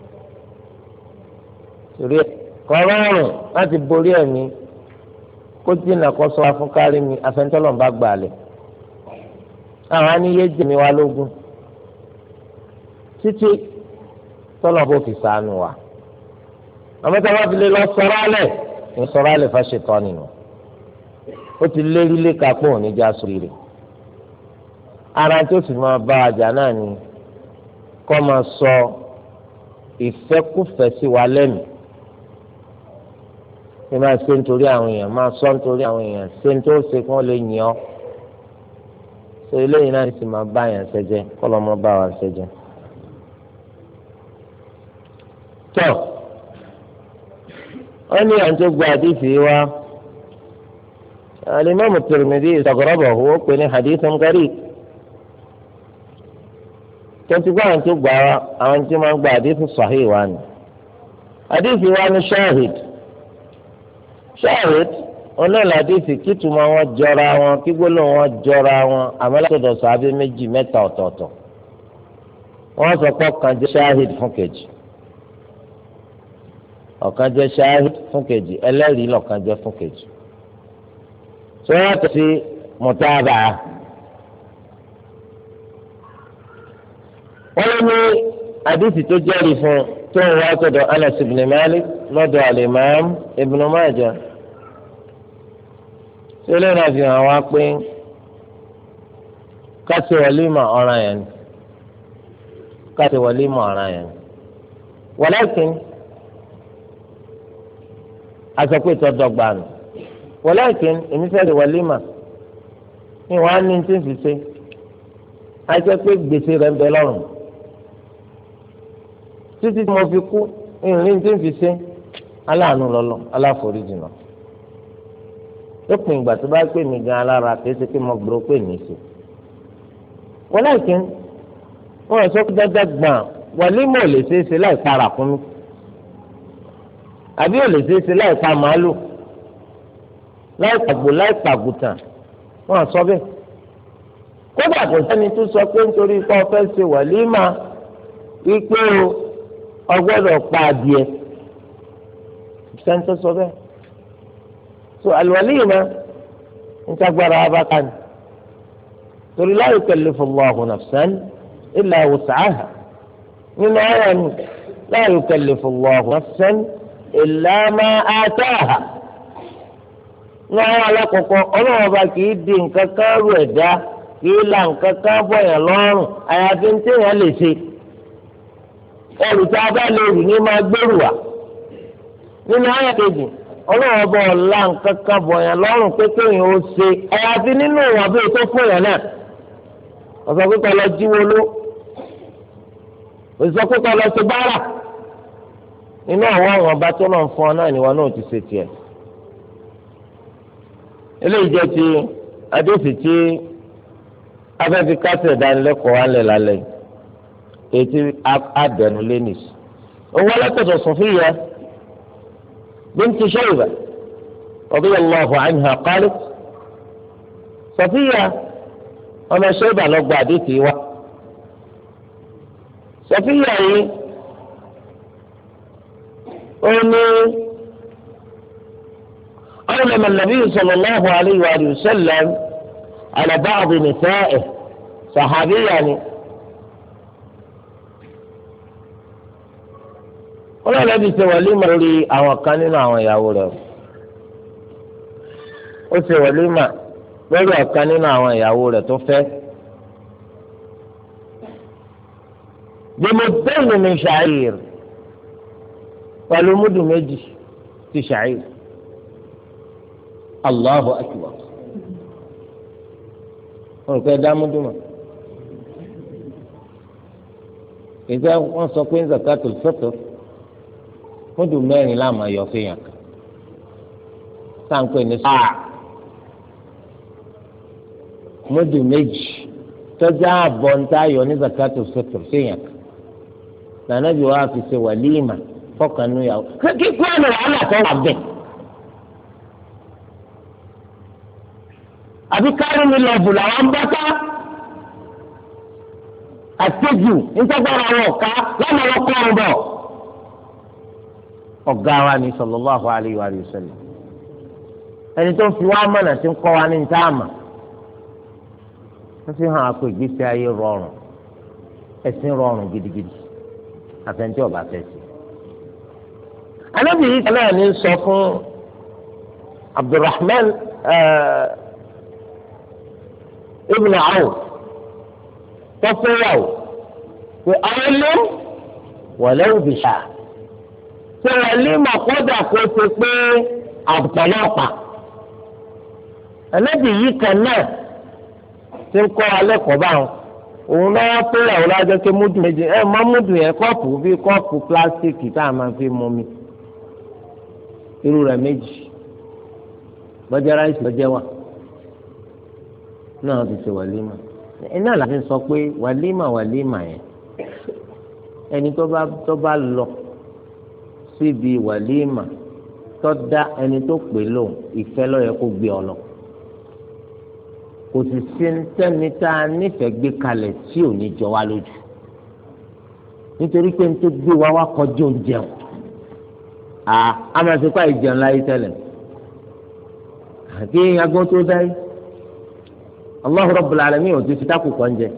torí kọ́rọ́ọ̀rùn láti borí ẹ̀mí kó jìnnà kó sọ fún kárí mi afẹ́ntọ́lọ́n bá gbà lẹ̀ àwọn aníyé jẹ̀mí wa lógún títí tọ́lọ̀ bó fi sànù wa àmọ́ tí a bá fi lè lọ sọ̀rọ̀ alẹ̀ ní sọ̀rọ̀ alẹ̀ fàṣetọ́ nínú ó ti lérí léka pé òní já sórí rẹ̀ ara tó sì máa bá àjà náà ni kọ́ máa sọ ìfẹ́kùfẹ́ sí wa lẹ́nu ṣé máa ṣe nítorí àwọn èèyàn máa sọ nítorí àwọn èèyàn ṣe nítorí ṣe kí wọ́n lè yìn ọ́ ṣe eléyìí náà sì máa bá yàn ṣẹjẹ kọ́ lọ́ mọ́ bá wa ṣẹjẹ. tọ́ wọ́n ní àwọn tó gba àdìsí wa alimami Tirmidhi istaghrabahu ó pè ní hadithun gharib tọ́tí gbọ́ àwọn tó gba àwọn tí wọ́n gba àdìsí sahih wa ni àdìsí wa ní shahid onáàlà àdìsí kìtùmọ̀ wọn jọra wọn kí gbólóhùn wọn jọra wọn àmọ́ látọ̀dọ̀ sàábé méjì mẹ́ta ọ̀tọ̀ọ̀tọ̀ wọ́n sọ pé ọ̀kan jẹ́ shahid fún kejì ọ̀kan jẹ́ shahid fún kejì ẹlẹ́rìí lọ̀kan jẹ́ fún kejì tí wọ́n yàtọ̀ sí mùtábà wọ́n lé ní àdìsí tó jẹ́rìí fún tó ń wá sọ́dọ̀ Anas ibn Malik lọ́dọ̀ al-Imam Ibn Majah tí lè náà fi hàn wá pé káṣí wàlímà ọ̀ràn yẹn ni káṣí wàlímà ọ̀ràn yẹn ni walakin asọ̀pẹ́ ìtọ́dọ̀gba nù walakin èmi fẹ́ rí wàlímà ní wàá ní tí ń fi ṣe àìsẹ́ pé gbèsè rẹ̀ ń bẹ lọ́rùn títí tí mo fi kú ìrìn tí ń fi ṣe aláàánú lọ́lọ́ aláforíjì náà lópin ìgbà tó bá pè mí gan alára kìí ṣe pé mo gbọ́dọ̀ pè mí sí walakin wọ́n sọ pé dáadáa gbọ̀n wàlímà ò lè ṣe é ṣe láì para fún mi àbí ò lè ṣe é ṣe láì pa màálù láì pàgbò láì pàgùtàn wọ́n sọ bẹ́ẹ̀ kódà kò sẹ́ni tó sọ pé nítorí pé ọ fẹ́ ṣe wàlímà wípé o gbọ́dọ̀ pa adìẹ sẹ́ni tó sọ bẹ́ẹ̀ so àlùwàlímà ń tagbára abákan torí la yukallifu Allahu nafsan illa wus'aha nínú ayé mi la yukallifu Allahu nafsan illa ma ataha ní àwọn alákọ̀ọ́kọ́ ọlọ́wọ́ bá kì í di nǹkan kan rú ẹ̀dá kì í la nǹkan kan bọ̀yàn lọ́rùn àyàfi ní téèyàn lè ṣe ẹrù tí a bá lè rù ní máa gbèrú wa nínú ayé kejì ọlọ́wọ́ bá ọ̀la nǹkan kan bọ̀yàn lọ́rùn pé kéèyàn ó ṣe àyàfi nínú ìwọ̀n bí ètò fún yàn náà ọ̀sọ̀ pípọ̀ lọ jíwó ló òṣìṣẹ́ pípọ̀ lọ sí báárà nínú àwọn ọba tó náà fún ọ náà ni wọn náà ti ṣe tiẹ̀ eléyìí jẹ́ ti adéfì tí afẹ́fi kásẹ̀ ìdánilẹ́kọ̀ọ́ wa lẹ̀ lálẹ́ ètí àdẹ̀nu lẹ́nìs owó alátọ̀tọ̀ Safiyya binti Shayba radiyallahu anha qalat Safiyya ọmọ Shayba lọ gba àdéfì wa Safiyya yìí أني علم النبي صلى الله عليه وآله وسلم على بعض نسائه صحابي يعني ولا الذي سواليما لي أو كان أو ياورو وسواليما lórí ọ̀kan nínú àwọn ìyàwó rẹ̀ tó fẹ́. bimuddayn min sha'ir pẹ̀lú múdù méjì ti sha'ir. Allahu akbar. wọn kò dá múdù mọ́. ìgbà wọn sọ pé zakatul fitr múdù mẹ́rin láàmú ayọ̀ fẹ́yàn kan. sáǹpé ní sáà. múdù méjì tọ́jà àbọ̀ ntá ayọ̀ ní zakatul fitr fẹ́yàn kan. nànàbí wàá fi ṣe wàlíìmà fọkànnú yàwó. kíkú ẹnu wàhálà tó wà bẹ́ẹ̀. àbí kárí mi lọ bù làwọn ń bá ká. àtẹ́jù nítorí àwọn ọ̀ká lọ́nà ọkọ̀ ọ̀bọ̀. ọ̀gá wa ni sallallahu alayhi wa sallam. ẹni tó ń fi wá mọ̀nà tí ń kọ́ wa ní ntáàmà. wọ́n fi hàn àpò ìgbésí ayé rọrùn ẹ̀sìn rọrùn gidigidi àfẹnjẹ ọba fẹsẹ. anábì yìí kan náà ní sọ fún Abdulrahman ibn Awf tọ́fẹ́yàwó pé ọ̀rẹ́lẹ́ wọlé òbíṣà ṣé wọlé mọ̀kọ́dà kó ṣe pé àbùtọ̀lọ́pàá. anábì yìí kan náà ti ń kọ́ alẹ́ kọ́ báwọn òun náà fẹ́ràn òun lájọ́ pé múdù méjì mọ́ múdù yẹn kọ́ọ̀pù bíi kọ́ọ̀pù pílásíìkì tá a máa fi mú mi irú rẹ̀ méjì bọ́jà ráìsì bọ́jà wà náà ti ṣe wàlímà iná làfi sọ pé wàlímà yẹn ẹni tó bá lọ síbi wàlímà tó dá ẹni tó pè lóhùn ìfẹ́ ló yẹ kó gbé ọ lọ. kò sì sí sẹ́ni tá a nífẹ̀ẹ́ gbé kalẹ̀ tí ò ní jọ wá lójú nítorí pé ní tó gbé wa wá kọjú oúnjẹ o a máa fi pa ìjẹun láyé tẹ́lẹ̀ àti agbọ́n tó dáyé Allahu Rabbul Alamin ò ti fi tákù kọ́ oúnjẹ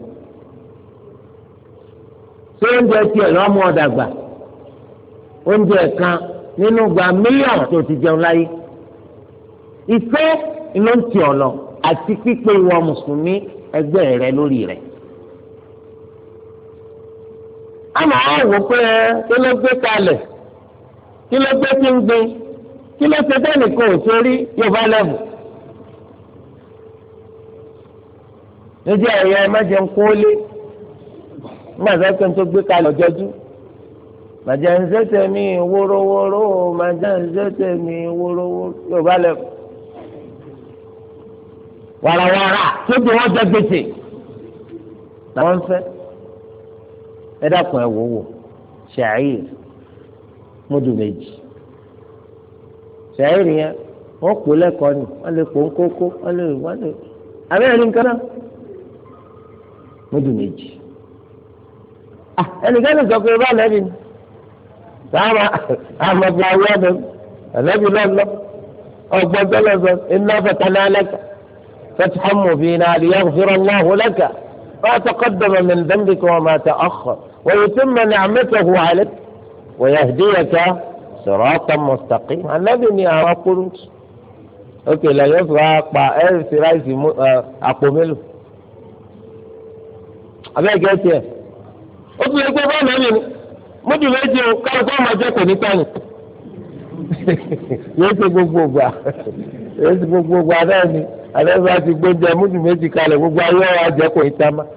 ṣé oúnjẹ tiẹ̀ lọ́ mú ọ dàgbà oúnjẹ kan nínú gba mílíọ̀nù tó ti jẹun láyé ìfẹ́ ló ń tì ọ lọ àti pípé ìwọ mùsùlùmí ẹgbẹ́ rẹ lórí rẹ. àmọ́ àwọn wò pé kí ló gbé kalẹ̀ kí ló gbé tí ń gbé kí ló ṣe bẹ́ẹ̀ nìkan ò sórí yorùbá lẹ́bù. níjẹ́ ẹ̀yẹ mẹ́jẹ ń kó lé nígbà tó ń tó gbé kalẹ̀ ọjọ́jú. màjẹ́ ń ṣẹ́tẹ̀ mi wórówóró màjẹ́ ń ṣẹ́tẹ̀ mi wórówóró yorùbá lẹ́bù. wàràwàrà tó bí wọn jẹ gbèsè làwọn ń fẹ́ ẹ dákun ẹ wò ṣàìr múdù méjì ṣàìr yẹn wọn pò lẹ́kọ̀ọ́ ni wọn lè pò ń kókó wọn lè abẹ́rẹ́ ní nǹkan náà múdù méjì ẹnìkan ní sọ pé bá lẹ́bi ni sáà àmọ̀gbà awúrọ̀ ẹ̀lẹ́bi lọ́lọ́ ọgbọ́n tó lọ sọ iná fẹ̀tẹ̀ náà lẹ́kọ̀ọ́. فتحا مبينا ليغفر الله لك ما تقدم من ذنبك وما تأخر ويتم نعمته عليك ويهديك صراطا مستقيما النبي أقول اوكي لا يفرق ألف رايس أقومله أبي أجلس أقول لك أنا مدي méjì o káwọn kó máa jẹ kò ní tán yóò ṣe gbogbo àdáyé ni àlẹ́sọ̀ àti gbẹ́jẹ múdù méjì kalẹ̀ gbogbo ayé ọ̀rọ̀ àjẹ́ kò ní tá má.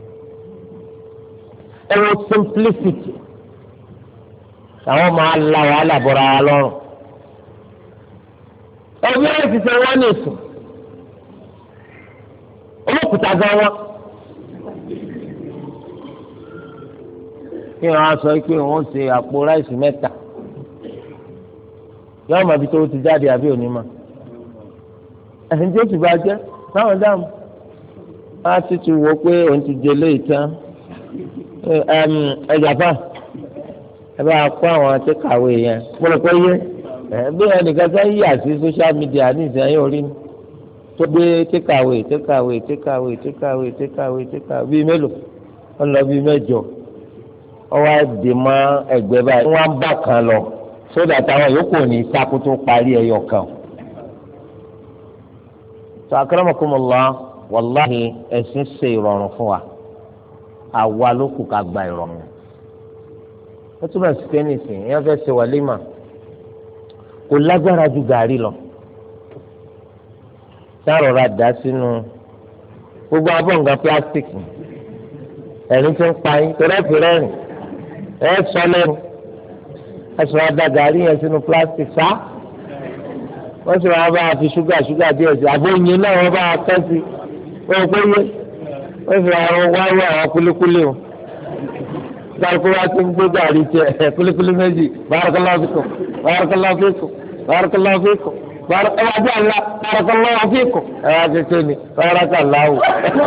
ẹ̀rọ simplicity àwọn máa la wàhálà bọ̀ra wa lọ́rùn. ẹ̀rọ ẹ̀ ti sẹ́ wọ́n ní ìsùn olókùúta gan wọn. kí wọ́n á sọ pé wọ́n ṣe àpò ráìsì mẹ́ta yọ́n mọ̀ ibi tó ti jáde àbí òní mọ̀. ẹ̀sìn tí ó sì bá jẹ́ báwọn dáhùn á ti wò pé òun ti jẹ léyìí tán ẹ̀jàpá ẹ bá kó àwọn àtẹkàwé yẹn pọlọpọ yẹ bí ẹnìkan tó ń yà sí social media ní ìsẹ́yìn orí ni tó gbé tẹkàwé bíi mélòó wọn lọ bíi mẹ́jọ ọwọ́ àdèmọ ẹgbẹ́ báyìí wọn bá kan lọ sódà táwọn yòókù ní sákòtò parí ẹyọ kan. sọ akramakumullah wàláhì ẹ̀sìn ṣe ìrọ̀rùn fún wa àwa ló kù ká gba ìrọ̀rùn. ó túbọ̀ sí pé nìsín èèyàn fẹ́ ṣe wàlímà kò lágbára ju gàrí lọ. sáròrà dá sínú gbogbo abọ́ǹgà plastic ẹ̀rín tó ń pa yín torí ẹ̀fì rẹ́rìn ẹ̀ sọ lẹ́nu ẹ̀ sọ adá gàrí yẹn sínú plastic sá wọ́n sì máa bá a fi ṣúgà díẹ̀ sí àbóyin náà wọ́n bá a kẹ́ sí wọ́n kó yé wọ́n sì máa wáyé àwọn kúlíkúlí o sáré wá sí ń gbé gàrí tiẹ̀ kúlíkúlí méjì barakallahu fikum barakallahu fikum barakallahu fikum barakallahu fikum ẹ̀ wá kékeré ni barakallahu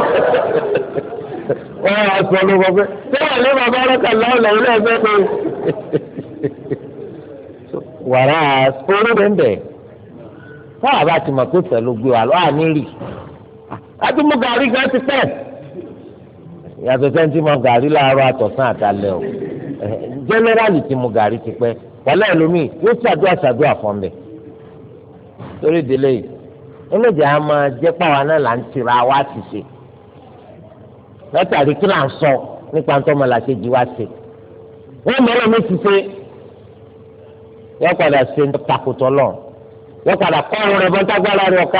wọ́n á sọ ló wọ́n pé ṣé wà ní bàbá barakallahu lẹ́yìn náà fẹ́ pé wàrà orí bẹ́ẹ̀ táwa bá ti mọ̀ pé pẹ̀lú gbé wa lọ́wọ́ àní rì láti mú gàrí gan ti pẹ́ yàtọ̀ sẹ́ni tí mo gàrí láàárọ̀ àtọ̀sán àtàlẹ́ o jẹ́nẹ́rálì tí mo gàrí ti pẹ́ wọlé ẹlòmíì yóò ṣàdúrà fún mi torí délé yìí ẹlẹ́jà á máa jẹ́ pàwọn náà là ń tira wá ti ṣe látàrí kí là ń sọ nípa ntọ́mọlàkejì wá ṣe wọ́n mọ̀ ọ́ mi ti ṣe yọ padà ṣe ń takùtọ̀ lọ yọ padà kọ́ ọ̀run rẹ̀ bọ́ńtágbára rẹ̀ ọ̀ká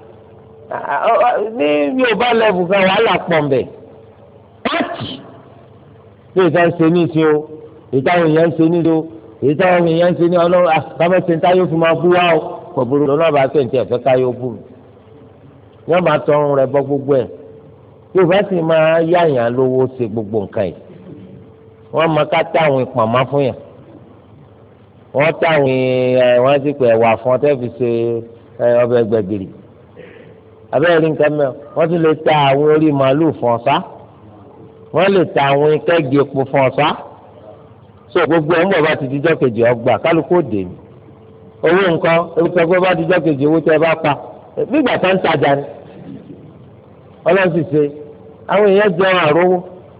ní Yorùbá lẹ́bù kan wàhálà pọ̀ mbẹ̀ pàtì bí ìta ń ṣe ní ìṣe o ìta àwọn èèyàn ń ṣe ní ìṣe o ìta àwọn èèyàn ń ṣe ní ọlọ́run àbámẹ́sẹ̀ ń táyọ̀ fún máa bú wá o kọ̀bùrù lọ́nà bá tẹ̀ ń tẹ̀ fẹ́ káyọ̀ bú mi wọ́n máa tọ ọ̀run rẹ̀ bọ́ gbogbo ẹ̀ Yorùbá sì máa yáyàn lówó ṣe gbogbo nǹkan yìí wọ́n máa ká táwọn ìpàmọ́ fún yàn wọ́n táwọn wọ́n ti pè wà fún ọtẹ́ fi ṣe ọbẹ̀ gbẹ̀gìrì abẹ́rẹ́ nǹkan mẹ́rin wọ́n ti lè ta àwọn orí màálùú fún ọ̀sá wọ́n lè ta àwọn kẹ́gì epo fún ọ̀sá so gbogbo ẹ̀ ń bọ̀ bá ti dijọ́ kejì ọgbà kálukú òde ni owó nǹkan ewúsọgbẹ́ bá dijọ́ kejì owó tẹ́ bá pa nígbà tó ń tajà ni ọlọ́run sì ṣe àwọn èèyàn jẹun àrówó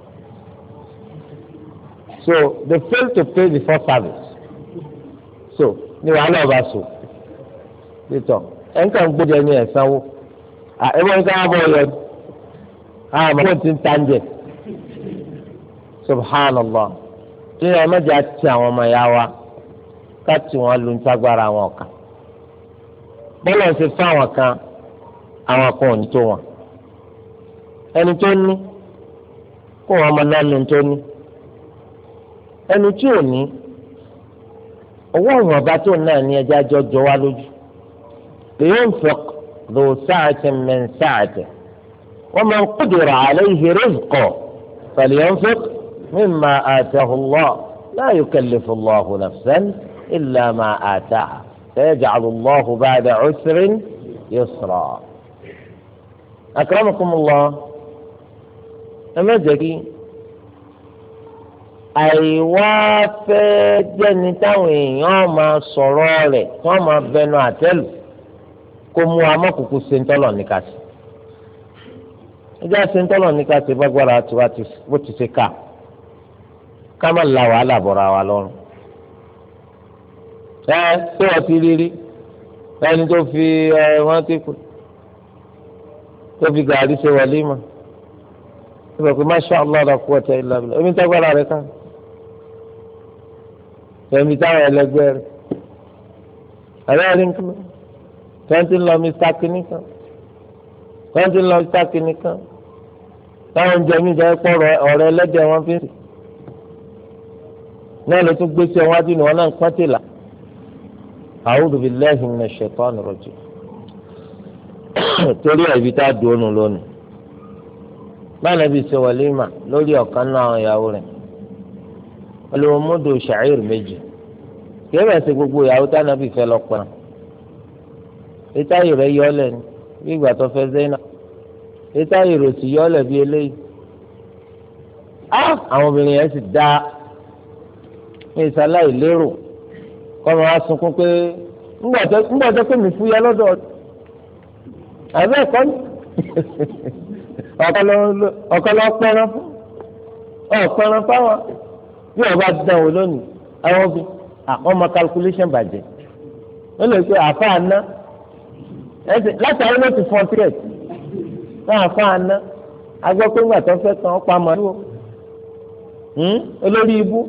so they fail to pay before service so ní wàhálà ọba so títọ ẹnìkan gbọdọ ní ẹsánwó ẹgbẹ́ nǹkan abọ́ yọ àmọ́ wọ́n ti ń tàǹjẹ̀ subhanallah tí ẹ mẹ́jọ ti àwọn ọmọ ya wa ká tí wọ́n lu ń tágbára wọn kan bọ́lá ń ṣe fún àwọn kan ò ní tó wọn ẹni tó ní kó wọn ọmọ náà ní tó ní ẹni tí ò ní owó àwọn ọba tó náà ní ẹjẹ àjọjọ wa lójú liyunfiq dhu sa'atin min sa'atihi wa man qudira alayhi rizquhu falyunfiq mimma atahu Allah la yukallifu Allahu nafsan illa ma ataha sayaj'alu Allahu ba'da 'usrin yusra. akramakumullah ẹ má jẹ́ kí àìwá fẹ́ jẹ́ni táwọn èèyàn máa sọ̀rọ̀ rẹ̀ tí wọ́n máa bẹnu àtẹ́lù kó mú amọ́kùkù sentọ́lọ̀ níkàsí. ẹjẹ́ sentọ́lọ̀ níkàsí bágbára tiwa bó ti ṣe ká má la wàhálà bọ̀ra wa lọ́rùn. tí wọ́n ti rí ẹni tó fi wọ́n ti kú tó fi gàrí ṣe wàlímà ó bẹ̀ pé masha Allah la quwwata illa billah omi tágbára rẹ̀ ká. tẹ̀mí táwọn ẹlẹgbẹ́ rẹ̀ ẹlẹ́rìí nǹkan twenty lọ mr kìnìkan twenty lọ mr kìnìkan táwọn ń jẹ mí jẹ́ pọ̀ ọ̀rẹ́ ẹlẹ́dẹ̀ wọn fi ń sè náà ló tún gbé sí ọwájú ni wọn náà ń pọ́n tìlà a'udhu billahi minash shaitani rajim torí ẹ̀bí tá a dùn ọ́nù lónìí báyìí nàbí ṣe wàlímà lórí ọ̀kan náà àwọn ìyàwó rẹ̀ olùwọ́n mọ́dọ̀ ṣàìr méjì kìí bẹ̀ ṣe gbogbo ìyàwó tánàbì fẹ́ lọ pẹ́ ìtayì rẹ̀ yọlẹ̀ ní bí ìgbà tó fẹ́ zẹ́nà ìtayì rẹ̀ sì yọlẹ̀ bí eléyìí àwọn obìnrin yẹn sì dá ìsàlàyé lérò kọ́ máa sunkún pé ńgbà tó pé mi fúyẹ́ lọ́dọ̀ àbẹ́ ẹ̀kọ́ ni ọ̀kọ́lọ́ pẹ́ran fún ọ̀pẹ́ran fáwọn bí wọ́n bá dán wò lónìí àwọn bí àwọn ọmọ calculation bàjẹ́ ó lè pe àáfàá ná láti àwọn ló ti fọ́n tiẹ̀ fún àáfàá ná agbọ́ pé ńgbà tó fẹ́ kàn ọ́ pa màlúù olórí ibú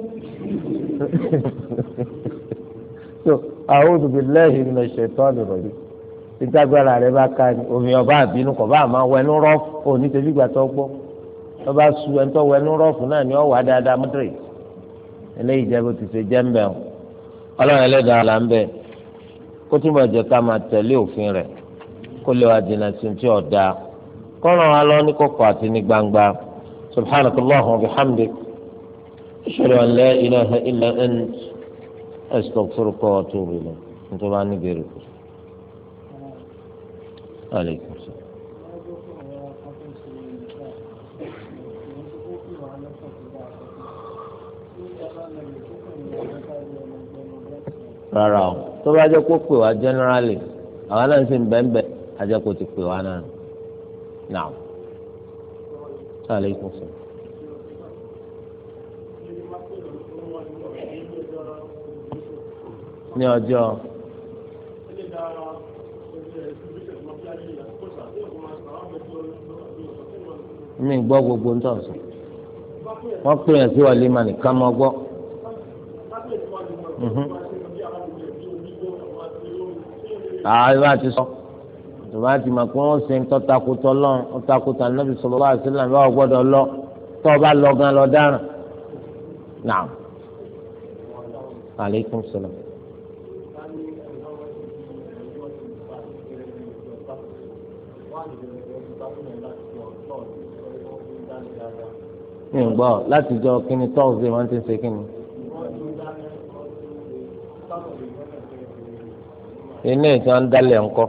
so a'udhu billahi minash shaitani rajim ìtagbára rẹ bá ká ní omi ọba àbínú kọ̀ bá àmọ́ wẹnú rọ́ọ̀fù òní tẹ̀sí ìgbà tó gbọ́ tó bá su ẹni tó wẹnú rọ́ọ̀fù náà ni ó wà dáadáa mọ́tìrì eléyìí jẹ́ bó ti ṣe jẹ́ ń bẹ̀ ọ́ ọlọ́run ẹlẹ́dàá là ń bẹ̀ kó túbọ̀ jẹ́ ká máa tẹ̀lé òfin rẹ̀ kó lè wá dènà sí ti ọ̀dà kọ́ran wa lọ ní kọ̀kọ̀ àti ní gbangba subhanakallahumma wa bihamdik ashhadu an la ilaha illa ant astaghfiruka wa atubu ilayk nítorí wàá níbẹ̀rẹ̀ kù. Aleykum salaam. Rárá o tó bá jẹ́ kó pè wá generally àwọn náà ń sìn bẹ́ẹ̀nbẹ́ẹ́ ajẹ́ kó ti pè wá náà náà. Aleykum salaam. Ní ọjọ́ mi gbọ́ gbogbo ń tọ̀ sọ wọ́n pè yàn sí wàlẹ́ mà nìkan mọ́ gbọ́. Ìbá ti sọ ìbá ti mọ̀ pé wọ́n ṣe ń tọ́takùtọ̀ lọ́n ọ̀takùtà Ànábì sallallahu alaihi wasallam báwo gbọ́dọ̀ lọ tọ́ ọ bá lọ gan lọ dáràn. Naam. Aleykum salaam. mi ń gbọ́ láti jọ kíni tọ́ọ̀sì wọ́n ti ń ṣe kíni. iná ìtàn ń dálẹ̀ ńkọ́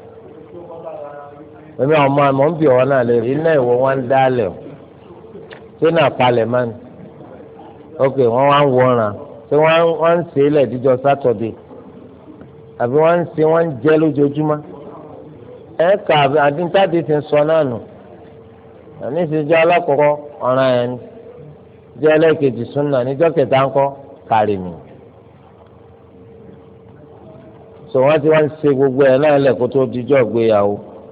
èmi ọmọ àmọ́ ń bì ọ́ náà lè rí iná ìwọ wọn ń dálẹ̀ o ṣé náà palẹ̀ máa ní. ok wọ́n wá ń wọ̀ràn ṣé wọ́n ń ṣe é lẹ́ẹ̀díjọ́ sátọ̀dé àbí wọ́n ń ṣe wọ́n ń jẹ́ lójoojúmọ́ ẹ̀ka àdíntàdé ti ń sọ náà nù àní ìṣèjọ́ alákọ̀ọ́kọ́ ọ̀ràn ẹ̀ ní jẹ́ ẹlẹ́ẹ̀kejì súnà níjọ́ kẹta ńkọ́ kárí mi. sọ wọ́n ti wá ń ṣe gbogbo ẹ̀ náà lẹ̀ kó tó dijọ́ gbéyàwó.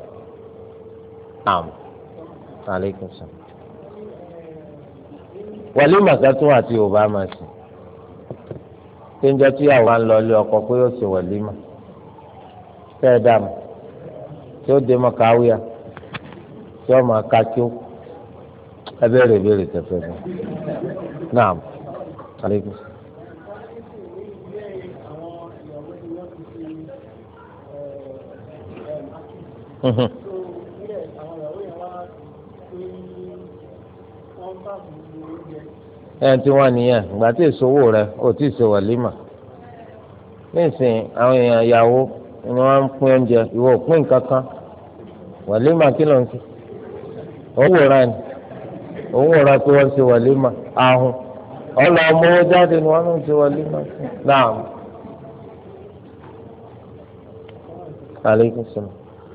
am aleykum salaam. wàlímà kátó àti yorùbá máa ṣe ṣé ń jẹ́ tí àwọn á ń lọ ilé ọkọ pé yóò ṣe wàlímà tẹ́ ẹ dààmú tí ó dé mọ́káwíà tí ó máa ka kí ó ẹbẹ̀rẹ̀ ìbéèrè tẹ̀fẹ̀ fún naam aleykum. ẹ̀ tí wọ́n nìyẹn ìgbà tí ìṣòwò rẹ̀ ò tí ì ṣe wàlímà nísìnyí àwọn èèyàn ìyàwó ni wọ́n ń pín oúnjẹ ìwọ ò pín nǹkan kan wàlímà kí ló ń ṣe òun wòran ni òun wòran pé wọ́n ṣe wàlímà ahùn ọlọ ọmọ owó jáde ni wọ́n ń ṣe wàlímà náà. aleykum salaam.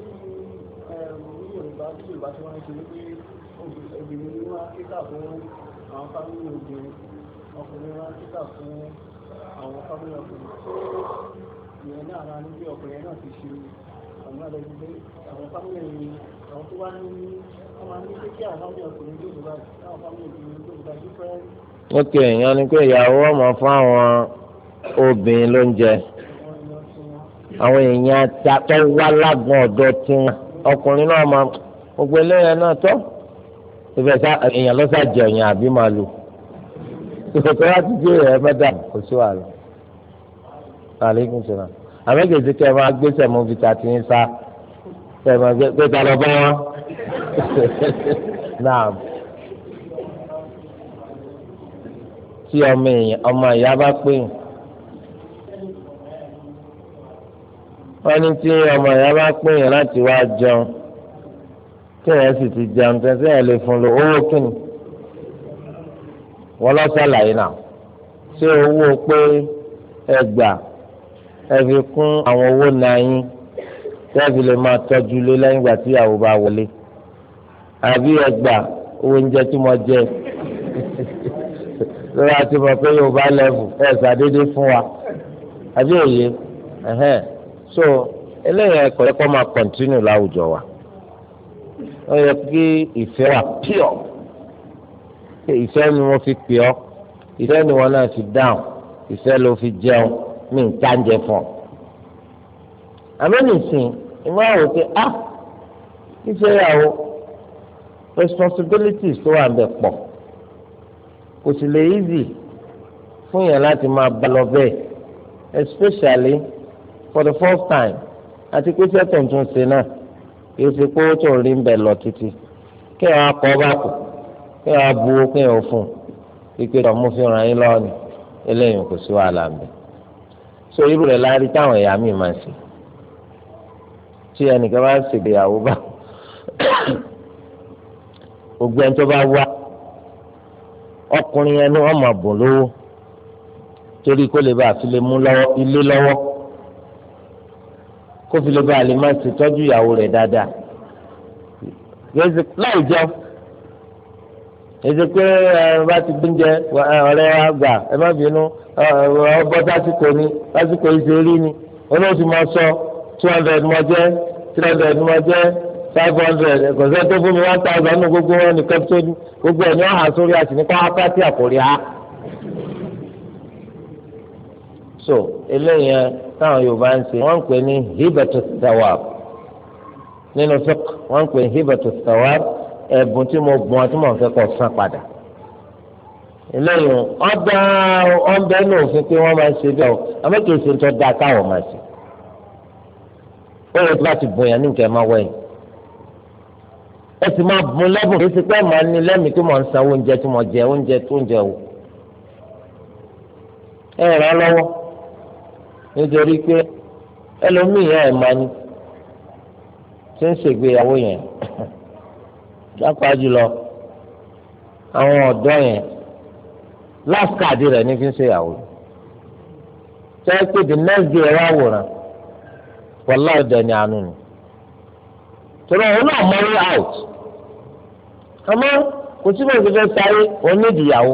ìyẹn náà máa ní bí ọkùnrin náà ti ṣe àwọn ẹlẹgbẹ́ àwọn fámìlì àwọn tó wá ní wọn máa ní pé kí àwọn fámìlì ọkùnrin tó dùn báyìí àwọn fámìlì obìnrin tó dùn báyìí fẹ́. ok ìyẹn ni pé ìyàwó ọmọ fún àwọn obìnrin lóúnjẹ àwọn èèyàn tó wá lágùn ọ̀dọ̀ tiwọn ọkùnrin náà máa gbogbo eléyàn náà tọ́ ìfẹ́ sá èèyàn lọ́sàjẹ́ ọ̀yàn àbí màlúù ìfẹ́ wá ti dé ẹ̀ mẹ́ta kò sí wàhálà. Aleykum salaam. Àmẹ́gẹ̀dẹ̀ kẹ́ ẹ máa gbé sẹ̀mú fìtà tí ń sá kẹ́ ẹ máa gbé ta lọ bá wọn. Náà tí ọmọ ìyá bá pè é wọ́n ní tí ọmọ ìyá bá pè é láti wá jẹun tí èèyàn sì ti jẹun tẹ́sí ẹ̀ lè fún un lọ owó kíni wọ́n lọ sàlàyé náà ṣé owó pé ẹgbà ẹ fi kún àwọn owó náà yín tẹ́ẹ̀fì lè máa tọ́jú lé lẹ́yìn ìgbà tí ìyàwó bá wọlé àbí ẹgbà owó oúnjẹ tí mo jẹ lórí àti mọ̀ pé yóò bá lẹ́fù ẹ̀ ṣàdédé fún wa àbí òye so eléyìí ẹ̀kọ́ ẹ̀kọ́ máa kọ̀ntínú láwùjọ wa ó yẹ kí ìfẹ́ wà pure ìfẹ́ ni wọ́n fi pè ọ́ ìfẹ́ ni wọ́n náà fi dáhùn ìfẹ́ ló fi jẹun mí ń jáǹjẹ fún ọ. àmẹ́nìsìn ìwọ́n àwò pé ìfẹ́ ìyàwó responsibilities tó wà ń bẹ̀ pọ̀ kò sì lè easy fún yẹn láti máa bá lọ bẹ́ẹ̀ especially for the first time àti pé sẹ́tọ̀ tún ṣe náà kì í ṣe pé ó tó rí ń bẹ̀ lọ títí kí ẹ̀ wá kọ́ bá kù kí ẹ̀ wá bu owó kí ẹ̀ ò fún un ìpè tó mú fi ràn yín lọ́wọ́ ni eléyìí kò sí wàhálà ń bẹ̀. so irú rẹ̀ la rí táwọn ẹ̀yà míì máa ṣe tí ẹnìkan bá ń ṣègbéyàwó bá gbogbo ẹni tó bá wá ọkùnrin yẹn ni wọ́n máa bùn lówó torí kó lè bá a fi lè mú ilé lọ́wọ́ kó fi lè bá a lè máa ṣètọ́jú ìyàwó rẹ̀ dáadáa láì jẹun èsì pé bá ti gbóúnjẹ ọ̀rẹ́ wa gbà ẹ má bínú ọgbọ́ sásìkò ni sásìkò ìṣèrí ni olóòtú máa sọ 200 mọ jẹ 300 mọ jẹ 500 kọ̀sẹ́ tó fún mi 1000 nínú gbogbo wọn nìkan tó ní gbogbo ẹ̀ ní ọ̀hà sórí àti nípa apáti àkórí ha. so eléyìí táwọn Yorùbá ń ṣe wọ́n ń pè ní hibatu thawab nínú fiqh wọ́n ń pè ní hibatu thawab ẹ̀bùn tí mo gbọ́n tí mo fẹ́ kọ́ san padà. eléyìí ọ̀bẹ ní òfin pé wọ́n máa ń ṣe bẹ́ẹ̀ o àmọ́ kìí ṣe ń tọ́ da káwọ̀ máa ṣe. ó yẹ kí wọ́n ti bùn yẹn ní nǹkan ẹ̀ máa wẹ̀yìn. ẹ sì máa bùn lẹ́bùn kìí ṣe pé ẹ̀ máa ní lẹ́mìí tí mo ń sanwó oúnjẹ tí mo jẹ oúnjẹ tó ń jẹ o. ẹ ràn án lọ́wọ́ nítorí pé ẹlòmíì ẹ̀ máa ní tí ń ṣègbéyàwó yẹn lápá jùlọ àwọn ọ̀dọ́ yẹn last card rẹ̀ ní fi ń ṣèyàwó sẹ́yìn pé the next day ẹ̀rọ àwòrán wàlá ọ̀dẹ̀ ni àánú ni torí òun náà mọ́rí out àmọ́ kò tí mo ti fẹ́ sáré onídìyàwó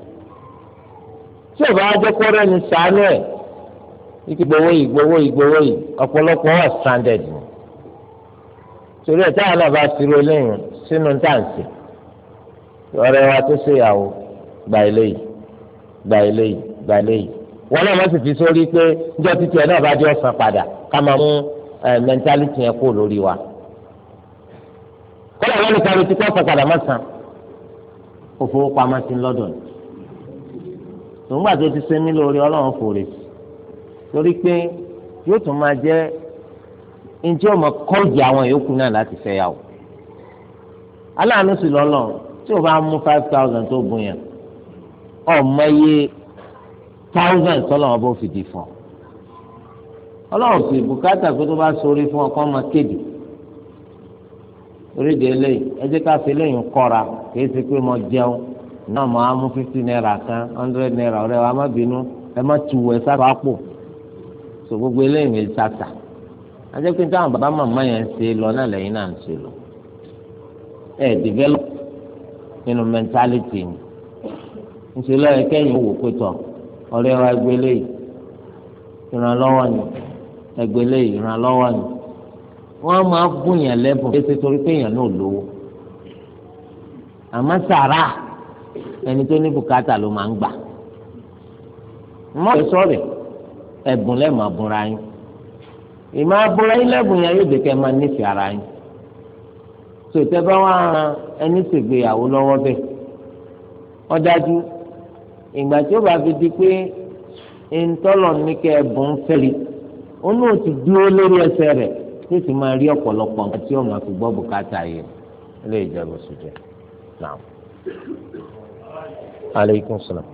tí ọba ajẹ́kọ́rẹ́ ni sànú ẹ̀ ìgbowó yìí ọ̀pọ̀lọpọ̀ wà stranded ni torí ẹ̀ táwọn náà bá fi ro lẹ́yìn sínú táǹsì ọ̀rẹ́ wa tó ṣèyàwó gba eléyìí wọn náà má sì fi sórí pé níjọ́ títí ẹ̀ náà bá jẹ́ ọ̀sán padà ká máa mú mẹ́ńtálítì yẹn kó lórí wa kọ́lá wọn nìkan ló ti kọ́ ọ̀sán padà má san òfowópamọ́ sí lọ́dọ̀ ni tòun gbà tó ti ṣe mí lórí ọlọ́run fòrè torí pé yóò tún máa jẹ́ njẹ́ ọmọ kọ́ọ̀jì àwọn yòókù náà láti fẹ́ yà wò aláàánú sì lọ́lọ́ tí o bá mú 5,000 tó bùn yẹn ọmọ iye 1,000 sọ́lọ́ wọn bó fìdí fún ọ ọlọ́run sì bùkátà pé tó bá sórí fún ọkọ ọmọ kéde oríṣi eléyìí ẹ jẹ́ ká fi eléyìí kọ́ra kìí ṣe pé mo jẹun náà mo á mú 50 naira kan 100 naira ọ̀rẹ́ wa má bínú ẹ má tu ẹ sábà pò so gbogbo eléyìí mi sàtà ajẹ́pẹ́ táwọn bàbá màmá yẹn ń ṣe lọ náà lẹ́yìn náà ń ṣe lọ develop nínú mentality ni ńṣe lọ́yẹ̀ kẹ́yìn wò pé tọ̀ ọ̀rẹ́ wa ẹgbẹ́lẹ́ yìí ìrànlọ́wọ́ ni ẹgbẹ́lẹ́ yìí ìrànlọ́wọ́ ni wọ́n máa bùn yàn lẹ́bùn kéṣe torí pé èèyàn náà lówó àmọ́ sàrà ẹni tó ní bùkátà ló máa ń gbà mọ́ ẹ sọ̀rọ̀ ẹ̀bùn lẹ́ẹ̀ma bùnra yín ìmọ̀ abúlé yín lẹ́bùn yẹn yóò dèkẹ́ máa nífẹ̀ẹ́ ara yín tó tẹ́ bá wá ran ẹni ṣègbéyàwó lọ́wọ́ bẹ́ẹ̀ ó dájú ìgbà tí ó bá fi di pé ntọ́lọ̀ ní kẹ́ ẹ̀bùn fẹ́ri òun náà ti dúró lórí ẹsẹ̀ rẹ̀ tó sì máa rí ọ̀pọ̀lọpọ̀ nǹkan tí ó máa fi gbọ́ bùkátà yìí ilé ìjọba sójà náà. aleykum salaam.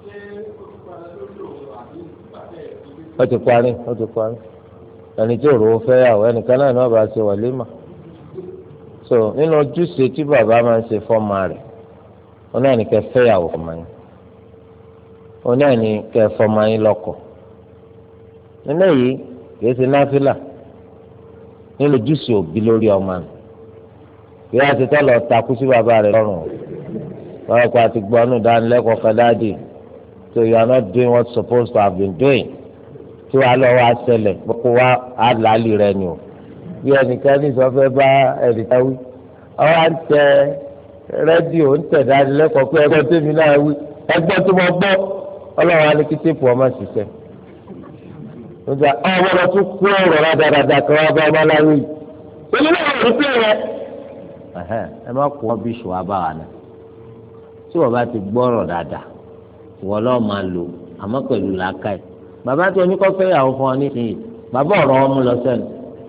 ó ti parí ẹni tí òrò fẹ́ yàwó ẹnìkan náà ní wọ́n bá ṣe wàlímà so nínú ojúṣe tí bàbá máa ń ṣe fọ́ọ̀mà rẹ̀ ó náà ní kẹ́ fẹ́ yàwó fọ́ọ̀mà yín ó náà ní kẹ́ fọ́ọ̀mà yín lọ́kọ nínú yìí kìí ṣe náfìlà nínú ojúṣe òbí lórí ọmọ rẹ̀ kìí ṣe tẹ́ lọ takú sí bàbá rẹ̀ lọ́rùn wọn kò àti gbọ́ ọ́nù dánilẹ́kọ̀ọ́ kan dáàdì so you are not doing what you supposed to have been doing tí wàá lọ wá ṣẹlẹ̀ kó wá àlàálì rẹ ni o bí ẹnìkan ní ìsọfẹ́ bá ẹnìkan wí ọwọ́ à ń tẹ rédíò ń tẹ̀ dánilẹ́kọ̀ọ́ pé ẹgbẹ́ tèmi náà wí ẹgbẹ́ tó mọ gbọ́ ọlọ́run á ní kí tèpù ọmọ ṣiṣẹ́ nígbà ọ̀rọ̀ tó kú ọ̀rọ̀ rádaràdà kan wá bá ọmọ aláwọ̀ yìí èmi náà rí pé rẹ ẹ má kó wọn bí ṣùwà bá wà náà tí wọ́n bá ti gbọ́rọ̀ dáadáa ìwọ lọ́ọ́ máa lò àmọ́ pẹ̀lú làákàyè bàbá tó ní kó fẹ́ yàwó fún ọ nísìnyí bàbá ọ̀rọ̀ wọn mú lọ sẹ́nu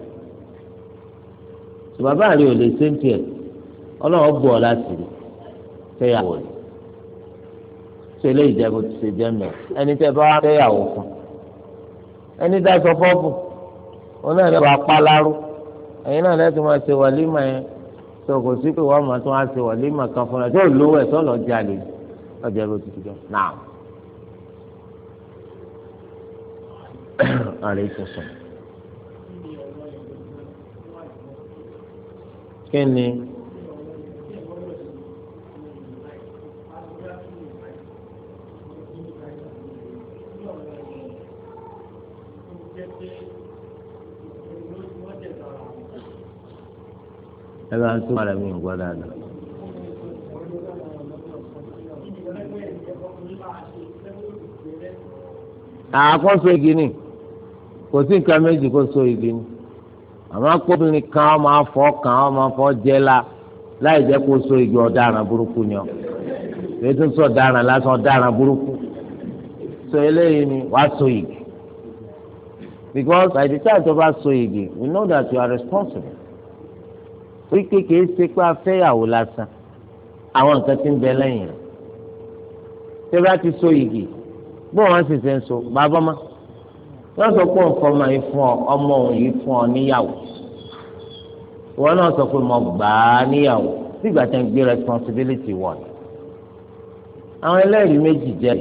tí bàbá rẹ ò lè séńtì ẹ̀ ọlọ́wọ́ bọ̀ ọ́ láti rí fẹ́ yàwó rẹ̀ ṣe lè jẹ́ bó ti ṣe jẹ́ mẹ́ ẹni tẹ́ bá fẹ́ yàwó fún ẹni dá sọ fọ́ọ̀bù òun náà lè bá pa láró ẹ̀yin náà lẹ́tọ́ máa ṣe wàlímà yẹn tó kò sí pé wọ́n máa tún wá ṣe wàlímà kan fún ẹ tó lówó ẹ̀ tó lọ jalè ọjà bó ti ṣe jẹ́ náà. Aleykum salaam. Kí ni? Ẹ bá ń tún ara mi ń gbọ́ dáadáa. Àkóso igi ni kò sí nǹkan méjì kó so igi ni àmọ́ akóbìnrin kan ọmọ afọ kan ọmọ afọ jẹ́ la láì jẹ́ kó so igi ọ̀daràn burúkú ni ọ èyí tó sọ ọ̀daràn lásán ọ̀daràn burúkú so eléyìí ni wàá so igi because by the time tó bá so igi we know that you are responsible orí kékeré ṣe pé afẹ́yàwó lásán àwọn nǹkan tí ń bẹ lẹ́yìn rẹ̀ tó bá ti so igi bó wọn sì ṣe ń so bàbá ma wọn sọ pé nǹkan ọmọ yìí fún ọ ọmọ òun yìí fún ọ níyàwó wọn náà sọ pé mo gbà á níyàwó sígbà tí wọn gbé responsibility wọn àwọn ẹlẹ́rìí méjì jẹ́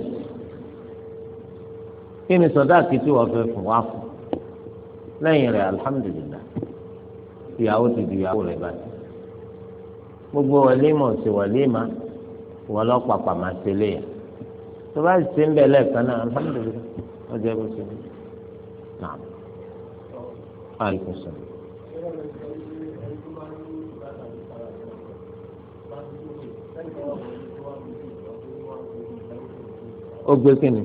kí ni sọdáàkì tí wọ́n fẹ́ fún wa fún lẹ́yìn rẹ̀ alhamdulillah ìyàwó ti di ìyàwó rẹ̀ báyìí gbogbo wàlímà ṣe wàlímà wọn lọ́pàpà máa ṣe léyà tó bá ṣe ń bẹ̀ lẹ́ẹ̀kan náà alhamdulillah ọjọ́ ìbò ṣe ní naam alaikum salaam. ó gbé kínní.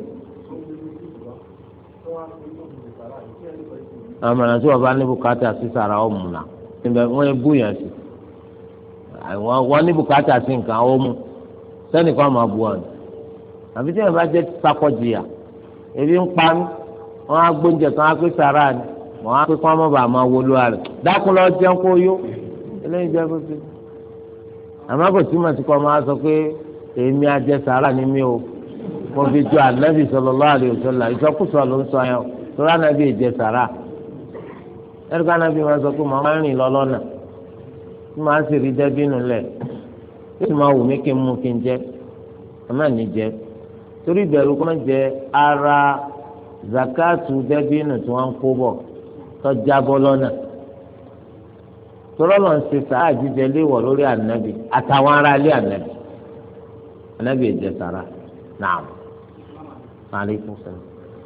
àmàlà tí wọn bá ní bùkátà sí sàrà ọmọ náà níbẹ̀ wọ́n bú yẹn sí wọ́n ní bùkátà sí nǹkan ọmọ sẹ́nìkan máa bu ọ̀nà àbí tí wọn bá jẹ́ sakọ́jìyà ebi ń pa mí wọ́n á gbóúnjẹ kan á pé sàrà ni wọ́n á pé kí wọ́n má bàa máa wọlé wa rẹ̀ dákun lọ jẹun kó yó eléyìí jẹ́ kókè àmọ́ kò túmọ̀ sí kọ́ máa sọ pé èmi ajẹ sàrà ni mí o mo fi jọ ànábì sallallahu alaihi wasallam ìsọkúsọ ló ń sọ yẹn o torí ànábì ìjẹ sàrà ẹ̀rọ kan ànábì máa sọ pé màá máa rìn lọ lọ́nà tí màá sì rí dẹ́bínú lẹ̀ tí sì máa wù mí kí n mú kí n jẹ àmọ́ ní jẹ torí ìbẹ̀rù kọ́ máa jẹ ara zakatu dẹ́bínú tí wọ́n ń kó bọ̀ tó jábọ́ lọ́nà tọ́lọ́ lọ́n ṣe sàrà jíjẹ léwọ̀ lórí ànábì àtàwọn ará ilé ànábì ìjẹ sàrà náà. Alaikum salaam.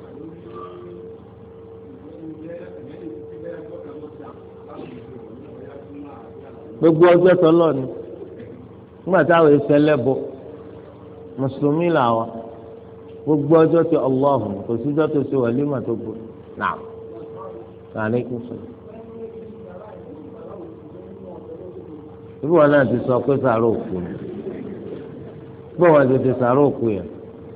Gbogbo ọjọ́ tọ́lọ́ ni nígbà táwọn ẹsẹ̀ lẹ́bọ mùsùlùmí làwọn gbogbo ọjọ́ tí ọlọ́hùn kò síjọ́ tó ṣe wàlímà tó gbó náà. Alaikum salaam. Ibi wọn náà ti sọ pé sàárò òkú ni bí wọn ti sàárò òkú yẹn.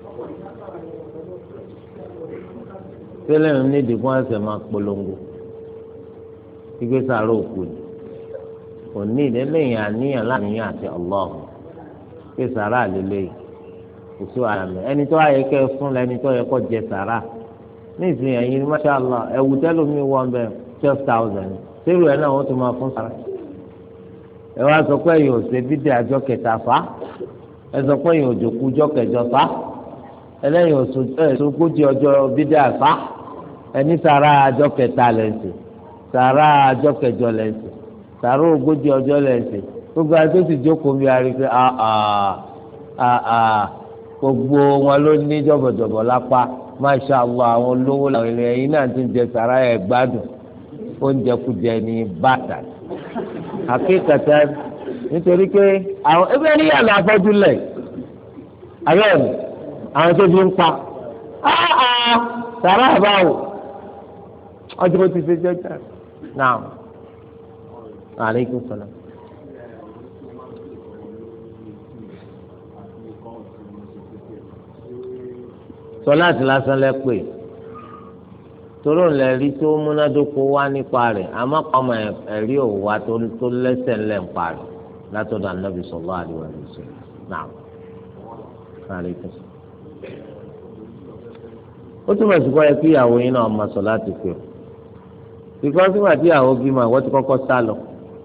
tẹ́lẹ̀ ní ìdí fún ẹsẹ̀ máa polongo gbígbé sàárò òkú ni kò ní ìdẹ́lẹ́yìn àníyàn láàníyàn àti Allah pé sàárà lélẹ́yìn kò sí wàhálà mẹ ẹni tó ayẹ kẹ fún lẹni tó yẹ kó jẹ sàrà ní ìsìn ẹ̀yin masha Allah ẹ̀wù tẹ́lómi wọ́n bẹ 12,000 sẹ́rù ẹ̀ náà wọ́n tún máa fún sàrà ẹ wá sọ pé ẹ̀yin ò ṣe bídẹ àjọ kẹta fa ẹ sọ pé ẹ̀yin ò jòkú ọjọ́ kẹjọ fa ẹlẹ́yìn òṣogójì ọjọ́ bídẹ àfa ẹni sàrà àjọ kẹta lẹ́sìn sàrà àjọ kẹjọ lẹ́sìn sàrà ogójì ọjọ́ lẹ́sìn gbogbo àti ó sì jókòó mi àrí pé gbogbo wọn ló ní jọ̀bọ̀jọ̀bọ̀ lápá masha Allah àwọn olówó làwọn ènìyàn yìí náà ti ń jẹ sàrà ẹ̀ gbádùn oúnjẹ kújẹ ní bàtà àkékàtà nítorí pé àwọn ẹgbẹ́ ní yàrá afọ́jú lẹ̀ abẹ́rẹ́ àwọn tó fi ń pa sàrà àbáwò ọjọ́ bó ti ṣe jẹ́jà náà aleykum salaam. sọláàtì lásán lẹ pé toró ń lẹ rí tó múnádóko wá nípa rẹ̀ àmọ́ ọmọ ẹ̀rí òwà tó lẹ́sẹ̀ ńlẹ̀ ń parí látọ̀dọ̀ Ànábì sallallahu alaihi wasallam náà aleykum salaam. ó túmọ̀ sí kọ́ ẹ kí ìyàwó yín náà máa sọ láti pè ọ́ bíkọ́ sígbà tí ìyàwó bímọ àwọn ti kọ́kọ́ sá lọ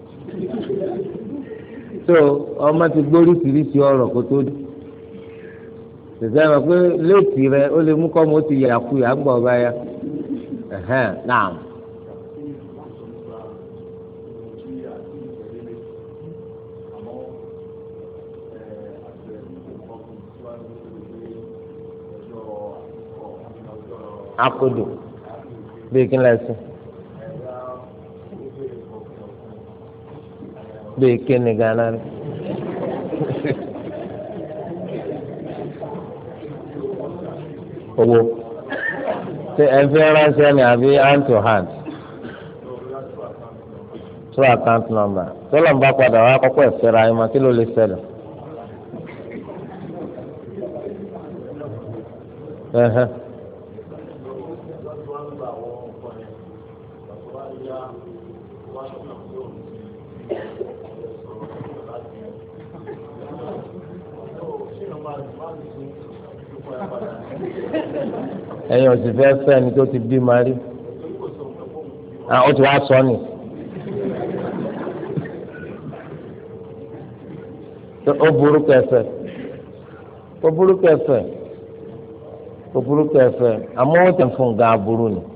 tó ọmọ ti gbórí tìrísì ọ̀rọ̀ kó tó dé tẹ̀sẹ̀ mọ̀ pé léètì rẹ ó lè mú kọ́ mọ́ ti yàrá kú yà ń gbọ́ ọba ya náà. akudu bíi kí n lẹ́sìn bíi kí ni gánà rẹ. owó ṣe ẹ fi ránṣẹ́ ni àbí hand to hand through account number tọ́lọ̀ ń bá padà wá kọ́kọ́ ẹ̀fẹ́ra ẹ̀ máa kí ló lè ṣẹlẹ̀. ẹ̀yin ò sì fẹ́ fẹ́ ẹni tó ti bí mari ó ti wá sọ ni ó burú kẹfẹ ó burú kẹfẹ ó burú kẹfẹ àmọ́ ó tẹ̀ fún gan aburú ni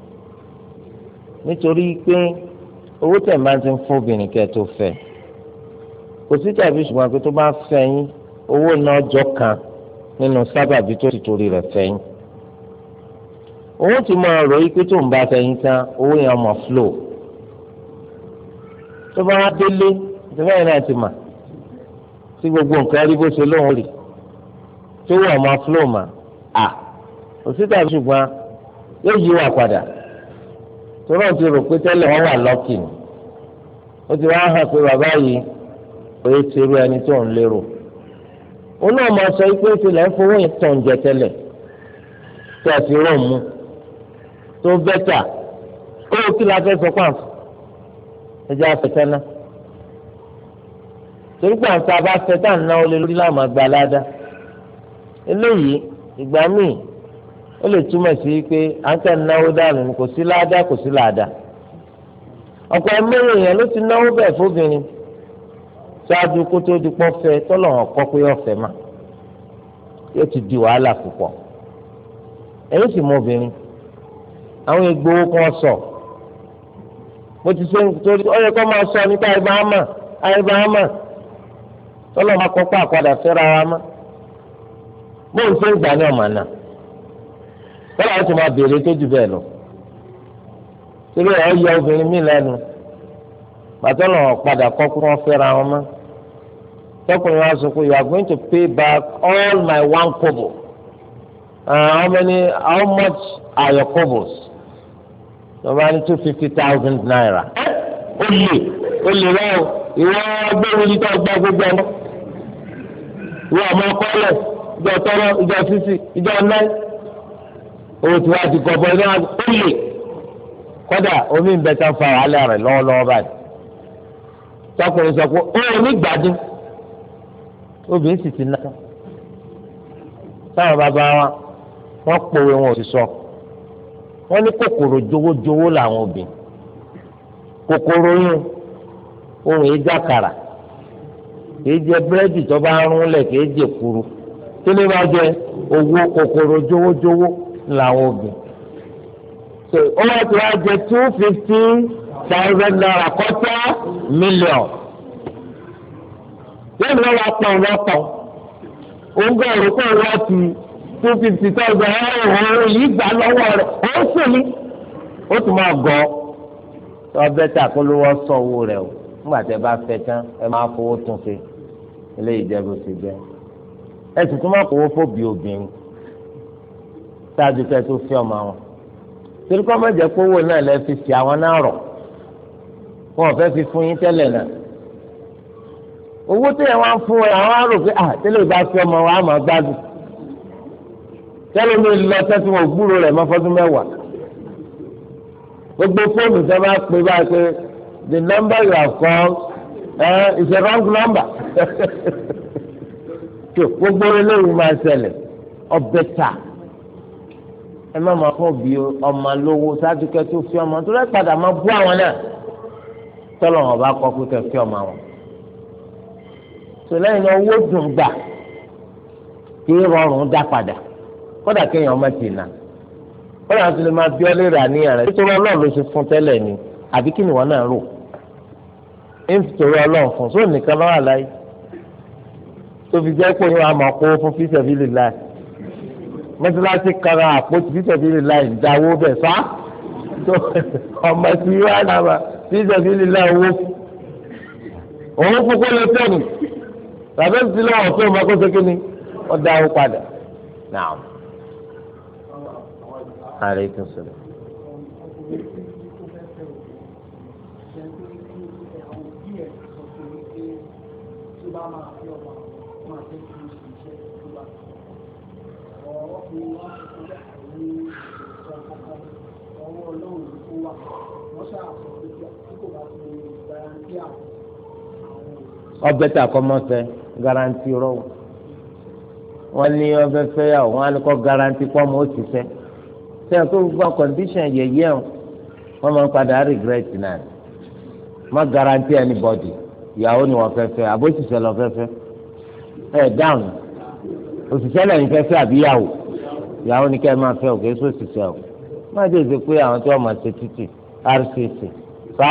nítorí pé owó tẹ̀ máa ti ń fún obìnrin kẹ́ tó fẹ́ kò sí tàbí ṣùgbọ́n pé tó bá fẹ́ yín owó náà jọ kan nínú sábàbí tó ti torí rẹ̀ fẹ́ yín owó tí mo rò yí pé tó ń bá fẹ̀yìn tán owó yẹn mọ̀ flow tó bá wá délé tó bá yẹn náà ti mà tí gbogbo nǹkan rí bó ṣe lóun rì tó wọ̀ mọ́ flow mà òsítà ṣùgbọ́n yóò yí wà padà tó náà ti rò pé tẹ́lẹ̀ wọ́n wà lọ́kì ni ó ti wá hàn pé bàbá yìí òye ti rú ẹni tó ń lérò ó náà máa sọ pé ìṣẹ̀lẹ̀ ń fowó yẹn tàn jẹ tẹ́lẹ̀ tó a ti rọ̀ mú tó bẹ́tà ó kí la fẹ́ sọ pàǹfù ẹjẹ́ afẹ́tẹ́ ná torí pàǹfù abá fẹ́tà náwó lé lórí láwọn àgbà ládá eléyìí ìgbà míì ó lè túmọ̀ sí pé à ń tẹ̀ náwó dànù ní kò sí ládá kò sí ládá ọ̀pọ̀ ẹ̀mẹ́rin yẹn ló ti náwó bẹ́ẹ̀ fóbìnrin ṣáájú kó tó di pọ́ fẹ́ tọ́lọ̀ hàn kọ́ pé ọ̀fẹ́ mà yóò ti di wàhálà púpọ̀ ẹ̀yìn sì mọ obìnrin àwọn ìgbowó kan sọ bó ti ṣe torí ọyọ kọ́ máa sọ nípa àìbáhámà tọ́lọ̀ máa kọ́kọ́ àpadà fẹ́ra wa mọ́ bóun ṣe ń gbà ní ọ̀mà náà tọ́lọ̀ àwọn tó máa béèrè tó jù bẹ́ẹ̀ lọ torí ẹ̀ yọ obìnrin mí lẹ́nu pàtọ́lọ̀ padà kọ́ kí wọ́n fẹ́ra wọn mọ́ tọkùnrin wa sọ pé you are going to pay back all my 1 kobo. How much are your kobos? About 250,000 naira. Ó lè wá o ìwọ ọgbẹ́rún yìí tó gbá gbogbo ọmọ ìwọ ọmọ ọkọlẹ̀ ìjọ tọrọ ìjọ sísì ìjọ náà owó tí wàá di gọbọ iná ó lè kódà omi ń bẹ tán fa wàhálà rẹ lọ́wọ́lọ́wọ́ báyìí tọkùnrin sọ pé ó ní gbádùn obìnrin sì ti náà táwọn bàbá wa wọ́n pòwe wọn ò sì sọ wọ́n ní kòkòrò jowójowó làwọn obìnrin kòkòrò yín ohun ìjàkàrà kìí jẹ búrẹ́dì tó bá rún lẹ̀ kìí jẹ kuru kí ló bá jẹ owó kòkòrò jowójowó làwọn obìnrin so ó wá ti wá jẹ 250,000 naira kọ́tà mílíọ̀n yóò lọ wá pọ̀ lọ́pọ̀ òǹgá òrùkọ́ wá ti 250,000 ọ̀hún yìí gbà lọ́wọ́ rẹ̀ ó sì ní ó tún máa gọ́ ọbẹ̀ tí àkólówó sọ owó rẹ̀ o nígbà tí ẹ bá fẹ́ tán ẹ máa fowó tún ṣe eléyìí jẹ́ bó ṣe jẹ́ ẹ sì tún máa fowó fòbí obìnrin ṣáájú kẹ́ tó fi ọmọ wọn torí kọ́ mọ̀jẹ̀ pé owó náà lẹ́ fi fi àwọn náà rọ̀ wọn ò fẹ́ fi fún yín tẹ́lẹ̀ náà owó tó yẹ wọn fún ẹ àwọn arò pé tẹ́lẹ̀ ìbá fi ọmọ wa máa gbádùn tẹ́lẹ̀ mi lọ sẹ́sìn wọn gbúrò rẹ̀ mọ́fọ́dún mẹ́wàá gbogbo fóònù tó bá pè bá pé the number you have called is a wrong number gbogbo eléyìí máa ṣẹlẹ̀ ọbẹ̀ ta ẹ má máa fún òbí ọmọ lówó ṣáájú kẹ́ tó fi ọmọ tó rẹ̀ padà máa bú àwọn náà tọ́lọ̀ wọn bá kọ́ pé kẹ́ fi ọmọ wọn tó lẹ́yìn náà owó dùn gbà kí rọrùn dá padà kódà kéèyàn ọmọ tì náà kódà tó lè máa bí ọ léèrè àníyàn rẹ̀ nítorí ọlọ́run ló ṣe fún tẹ́lẹ̀ ni àbí kí ni wọ́n náà rò ń torí ọlọ́run fún sóò nìkan lọ́wọ́ àláyé tó fi jẹ́ pé wọ́n á máa kó fún fíṣẹ̀bílì láì mọ́tíláṣí kara àpótí fíṣẹ̀bílì láì dáwó bẹ̀ sá ọmọ tí wọ́n á náà fíṣẹ̀bílì láì wó òun fún kó lè tẹ̀lé tàbí ti lọ́wọ́ tó ọmọ kó sékè ni wọ́n dáwó padà náà. Aleykum salaam. Ọbẹ̀ tí a kọ́ mọ́ fẹ́ garanti rọ̀ wọ́n ní ọbẹ̀ fẹ́ yà wọ́n á ní kọ́ garanti kọ́ mọ́ ó ti fẹ́ sẹ́yìn tó gbọ́ condition yẹ̀yẹ́ o wọ́n máa ń padà regret náà má guarantee anybody ìyàwó ni wọ́n fẹ́ fẹ́ àbóṣìṣẹ́ lọ fẹ́ fẹ́ ẹ̀ dáhùn òṣìṣẹ́ lẹ́yìn fẹ́ fẹ́ àbíyàwó ìyàwó ni kẹ́ ẹ máa fẹ́ òkè é sòṣìṣẹ́ o má dé ṣe pé àwọn tí wọ́n máa ṣe títì RCC fa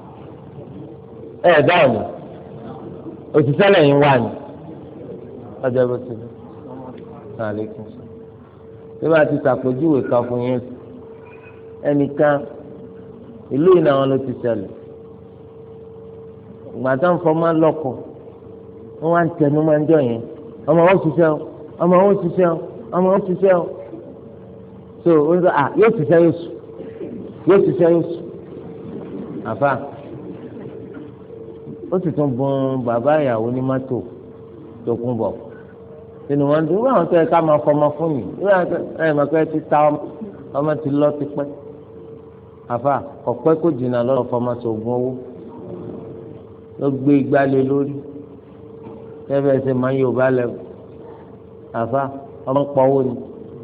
ẹ̀ dáhùn òṣìṣẹ́ lẹ́yìn wà ní ọjọ́ bó ti dé àlékún sí bí wọ́n ti ṣàpèjúwe kan fún yín ẹnìkan ìlú yìí náà ló ti ṣẹlẹ̀ ìgbà tó ń fọmọ lọ́kọ wọ́n wá ń tẹnu máa ń jọ yẹn ọmọ wọn ṣiṣẹ́ o ọmọ wọn ṣiṣẹ́ o ọmọ wọn ṣiṣẹ́ o so wọ́n sọ yóò ṣiṣẹ́ yóò sùn yóò ṣiṣẹ́ yóò sùn àfa ó sì tún bùn bàbá ìyàwó ní mọ́tò tó kún bọ̀ sínú wọn dùn wọn tó yẹ ká máa fọmọ fún mi ẹ máa pẹ́ ti ta ọmọ ti lọ ti pẹ́ àfa ọ̀pẹ́ kò jìnnà lọ́rọ̀ fọmọ sọ̀gùn owó ló gbé igbá lé lórí tẹ́fẹ́ ẹsẹ̀ máa ń Yorùbá lẹ́wọ̀ àfa ọmọ ń pọ̀wó ni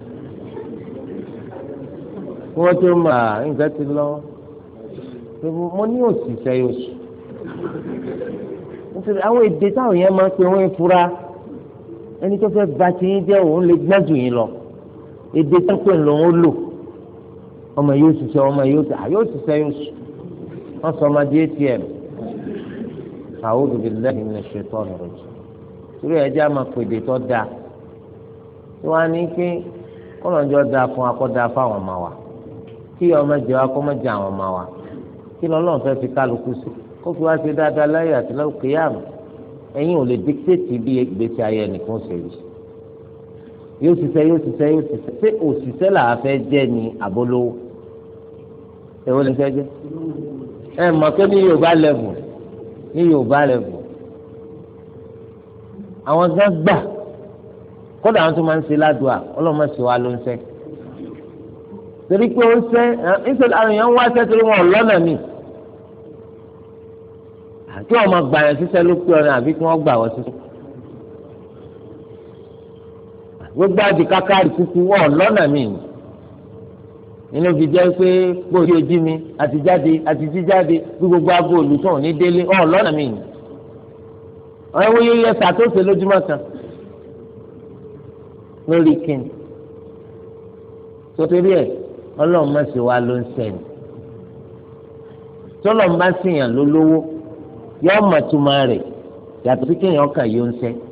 wọ́n tó máa nǹkan ti lọ mo ní òṣìṣẹ́ yóò sùn nítorí àwọn èdè táwọn yẹn máa ń pè wọ́n fura ẹni tó fẹ́ bá ti yín jẹ́ òun lè gbọ́n jù yín lọ èdè tó pè lòun ó lò ọmọ yóò ṣiṣẹ́ ọmọ yóò ṣiṣẹ́ yóò sùn wọ́n sọ ọmọdé ATM a'udhu billahi minash shaitani rajim torí ẹjẹ́ àmọ́ pèdè tó dáa tí wọ́n á ní pé kọ́nàjọ́ dáa fún akọ́dáa fáwọn ọmọ wa kí ọmọ jẹ wa kọ́ mọ́ jẹ àwọn ọmọ wa kí lọ́lọ́run fẹ́ fi kálukú sí kó fi wá ṣe dáadáa láyé àti lọ́kè yàrá ẹ̀yin ò lè díktéètì bí ìgbésí ayé nìkan ṣe rí yóò ṣiṣẹ́ ṣé òṣìṣẹ́ làá fẹ́ jẹ́ ní àbólówó èwo lè fẹ́ jẹ́ ẹ mọ̀ pé ní Yorùbá lẹ́vù àwọn gán gbà kódà àwọn tó máa ń ṣe ládùúà ọlọ́mọ ṣe wa ló ń ṣe torí pé ó ń ṣe nítorí àwọn èèyàn ń wá ṣẹ́ torí wọn ò lọ́nà mi àti wọn máa gbà yẹn ṣiṣẹ́ ló pé ọ̀nà àbí kí wọ́n gbà wọ́n ṣiṣẹ́ gbogbo àti kákàrí kúkú wọ̀ lọ́nà mi nínú fi jẹ́ pé gbòòdì ojú mi àti jáde àti jíjáde bí gbogbo aago olùtọ̀ ní délé ọ̀ lọ́nà mi ọ̀rẹ́ wo yẹ ṣàtúnṣe lójúmọ́ kan lórí kíni sotori ẹ̀ ọlọ́run má ṣe wá ló ń sẹ́yìn tọ́lọ́run bá ṣèyàn ló lówó yọ ọmọ túmọ̀ rẹ̀ yàtọ̀ sí kéèyàn kà yóò ń sẹ́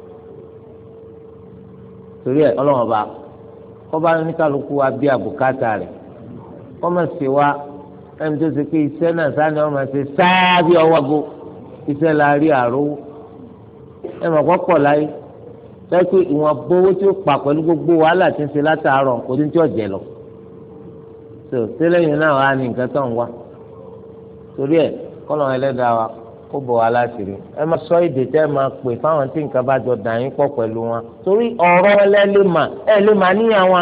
torí ẹ̀ ọlọ́run ọba kọ́ba oníkàlùkù wa bí àbùkátà rẹ̀ ọmọ ṣe wá ẹni tó ṣe pé iṣẹ́ náà sáni ọmọ ṣe sáábì ọwọ́ ago iṣẹ́ la rí àrówó ẹ mọ̀ kọ́kọ́ láyé lẹ́kọ̀ọ́ ìwọ̀n gbowó tí ó pa pẹ̀lú gbogbo wàhálà tí ń ṣe látàárọ̀ kò ní tí ò jẹ lọ tó tẹ́lẹ̀yìn náà wà ní nǹkan tó ń wá torí ẹ̀ kọ́lọ̀ ẹlẹ́dàá wa kó bọ̀ wá láti rí ẹ máa sọ èdè tẹ́ ẹ máa pè fáwọn tí nǹkan bá jọ dà yín pọ̀ pẹ̀lú wọn torí ọ̀rọ̀ ẹlẹ́lẹ́mà ẹ lè máa níyà wọn.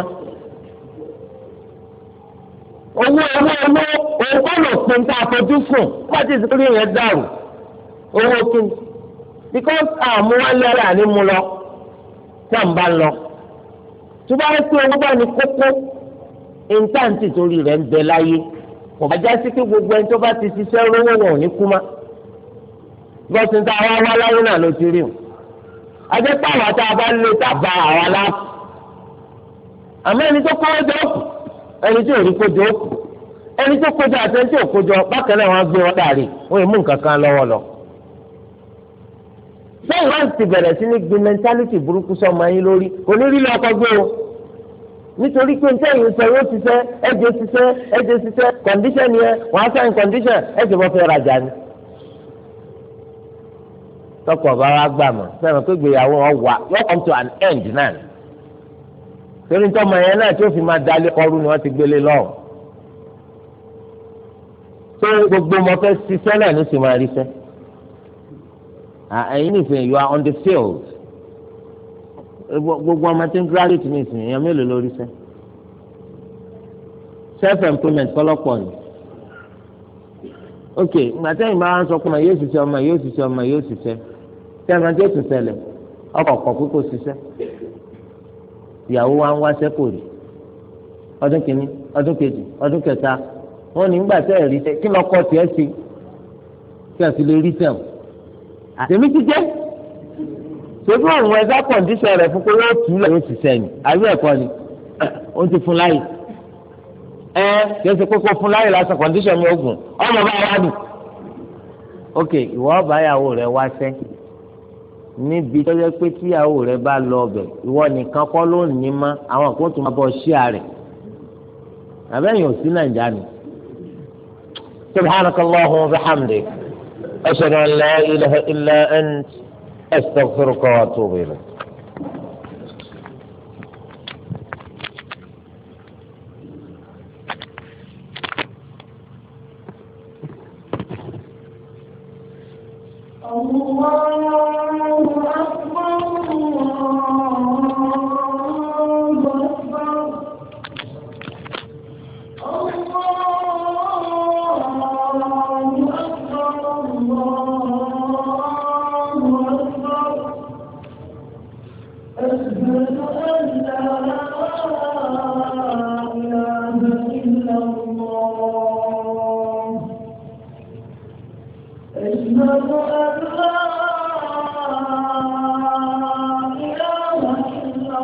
owó òun kọ́ ló pin tá a fojú sùn wọ́n ti sọ pé yẹn dàrú owó kí ni because àmúwálé ara ní mu lọ tí à ń bá lọ tó bá ń pín owó bá ní kókó intanti torí rẹ̀ ń bẹ láyé kò bá já sí pé gbogbo ẹni tó bá ti ṣiṣẹ́ rówó wọn ò ní kú má bọ́sùn tá a wá láyé náà ló ti rí o ajẹ́ táwọn tá a bá lé tá a bá àwa láàpù àmọ́ ẹni tó kọ́wé jọ òkú ẹni tí ò rí kó jọ òkú ẹni tó kójọ àti ẹni tí ò kójọ bákan náà wọ́n gbé wọn dàrí wọ́n yìí mú nǹkan kan lọ́wọ́ lọ. bẹ́ẹ̀ wọ́n ti bẹ̀rẹ̀ sí ní gbin mẹ́ńtálítì burúkú sọ́mọ yín lórí kò ní rí lọ́kọ́ gbé o nítorí pé níta yìí sọ yóò ṣiṣẹ́ ẹ̀jẹ̀ ṣiṣẹ́ kọ̀ǹdíṣẹ̀ ni ẹ wọ́n á sáyìn kọ̀ǹdíṣẹ̀ ẹ̀jẹ̀ bọ́ fẹ́ rajà ni. tọkọ bá wa gbà mọ́ sẹ́wọ̀n pé gbéyàwó wọn wà yóò come to an end náà torí tọmọ yẹn náà tí ó fi máa dalé ọrú ni wọ́n ti gbélé lọ́wọ́ tó gbogbo ọmọ fẹ́ ṣiṣẹ́ náà ní sì máa rí sẹ́ ẹ̀yin nìsín you are on the field gbogbo ọmọ tí ń graduate nìsín èèyàn mélòó lórí sẹ́ self employment kọ́lọ́pọ̀ ni ok gbàtẹ́yìn bá ń sọ pé ọmọ yóò ṣiṣẹ́ sẹ́yìn máa tó tún ṣẹlẹ̀ ọkọ̀ kọ̀ kó ṣiṣẹ́ ìyàwó wa ń wáṣẹ́ kò rí ọdún kìíní ọdún kejì ọdún kẹta wọn ní gbà tẹ́ ẹ̀ rí sẹ́ kí lọ́kọ́ tiẹ̀ sí kí ẹ̀ fi lè rí sẹ́wọ̀n àtẹ̀mí ti jẹ́ ṣébí òun ẹ̀dá kọ̀ǹdíṣọ̀ rẹ̀ fún pé wọ́n tù ú lẹ̀ yóò ti sẹ́yìn àbí ẹ̀kọ́ ni ó ti fún láyè kí ẹ ṣe kókó fún láyè lásán kọ̀ǹdíṣọ̀ mi ó gùn ọmọ bá wà dùn ok ìwọ báyàwó rẹ̀ wá sẹ́ níbi tó yẹ pé tíyàwó rẹ̀ bá lọ ọbẹ̀ ìwọ nìkan kọ́ ló ní mọ́ àwọn kò tún máa bọ̀ ṣíà rẹ̀ àbẹ́yìn ò sí nàìjíríà ni. سبحانك اللهم وبحمدك أشهد أن لا إله إلا أنت أستغفرك وأتوب إليك أشهد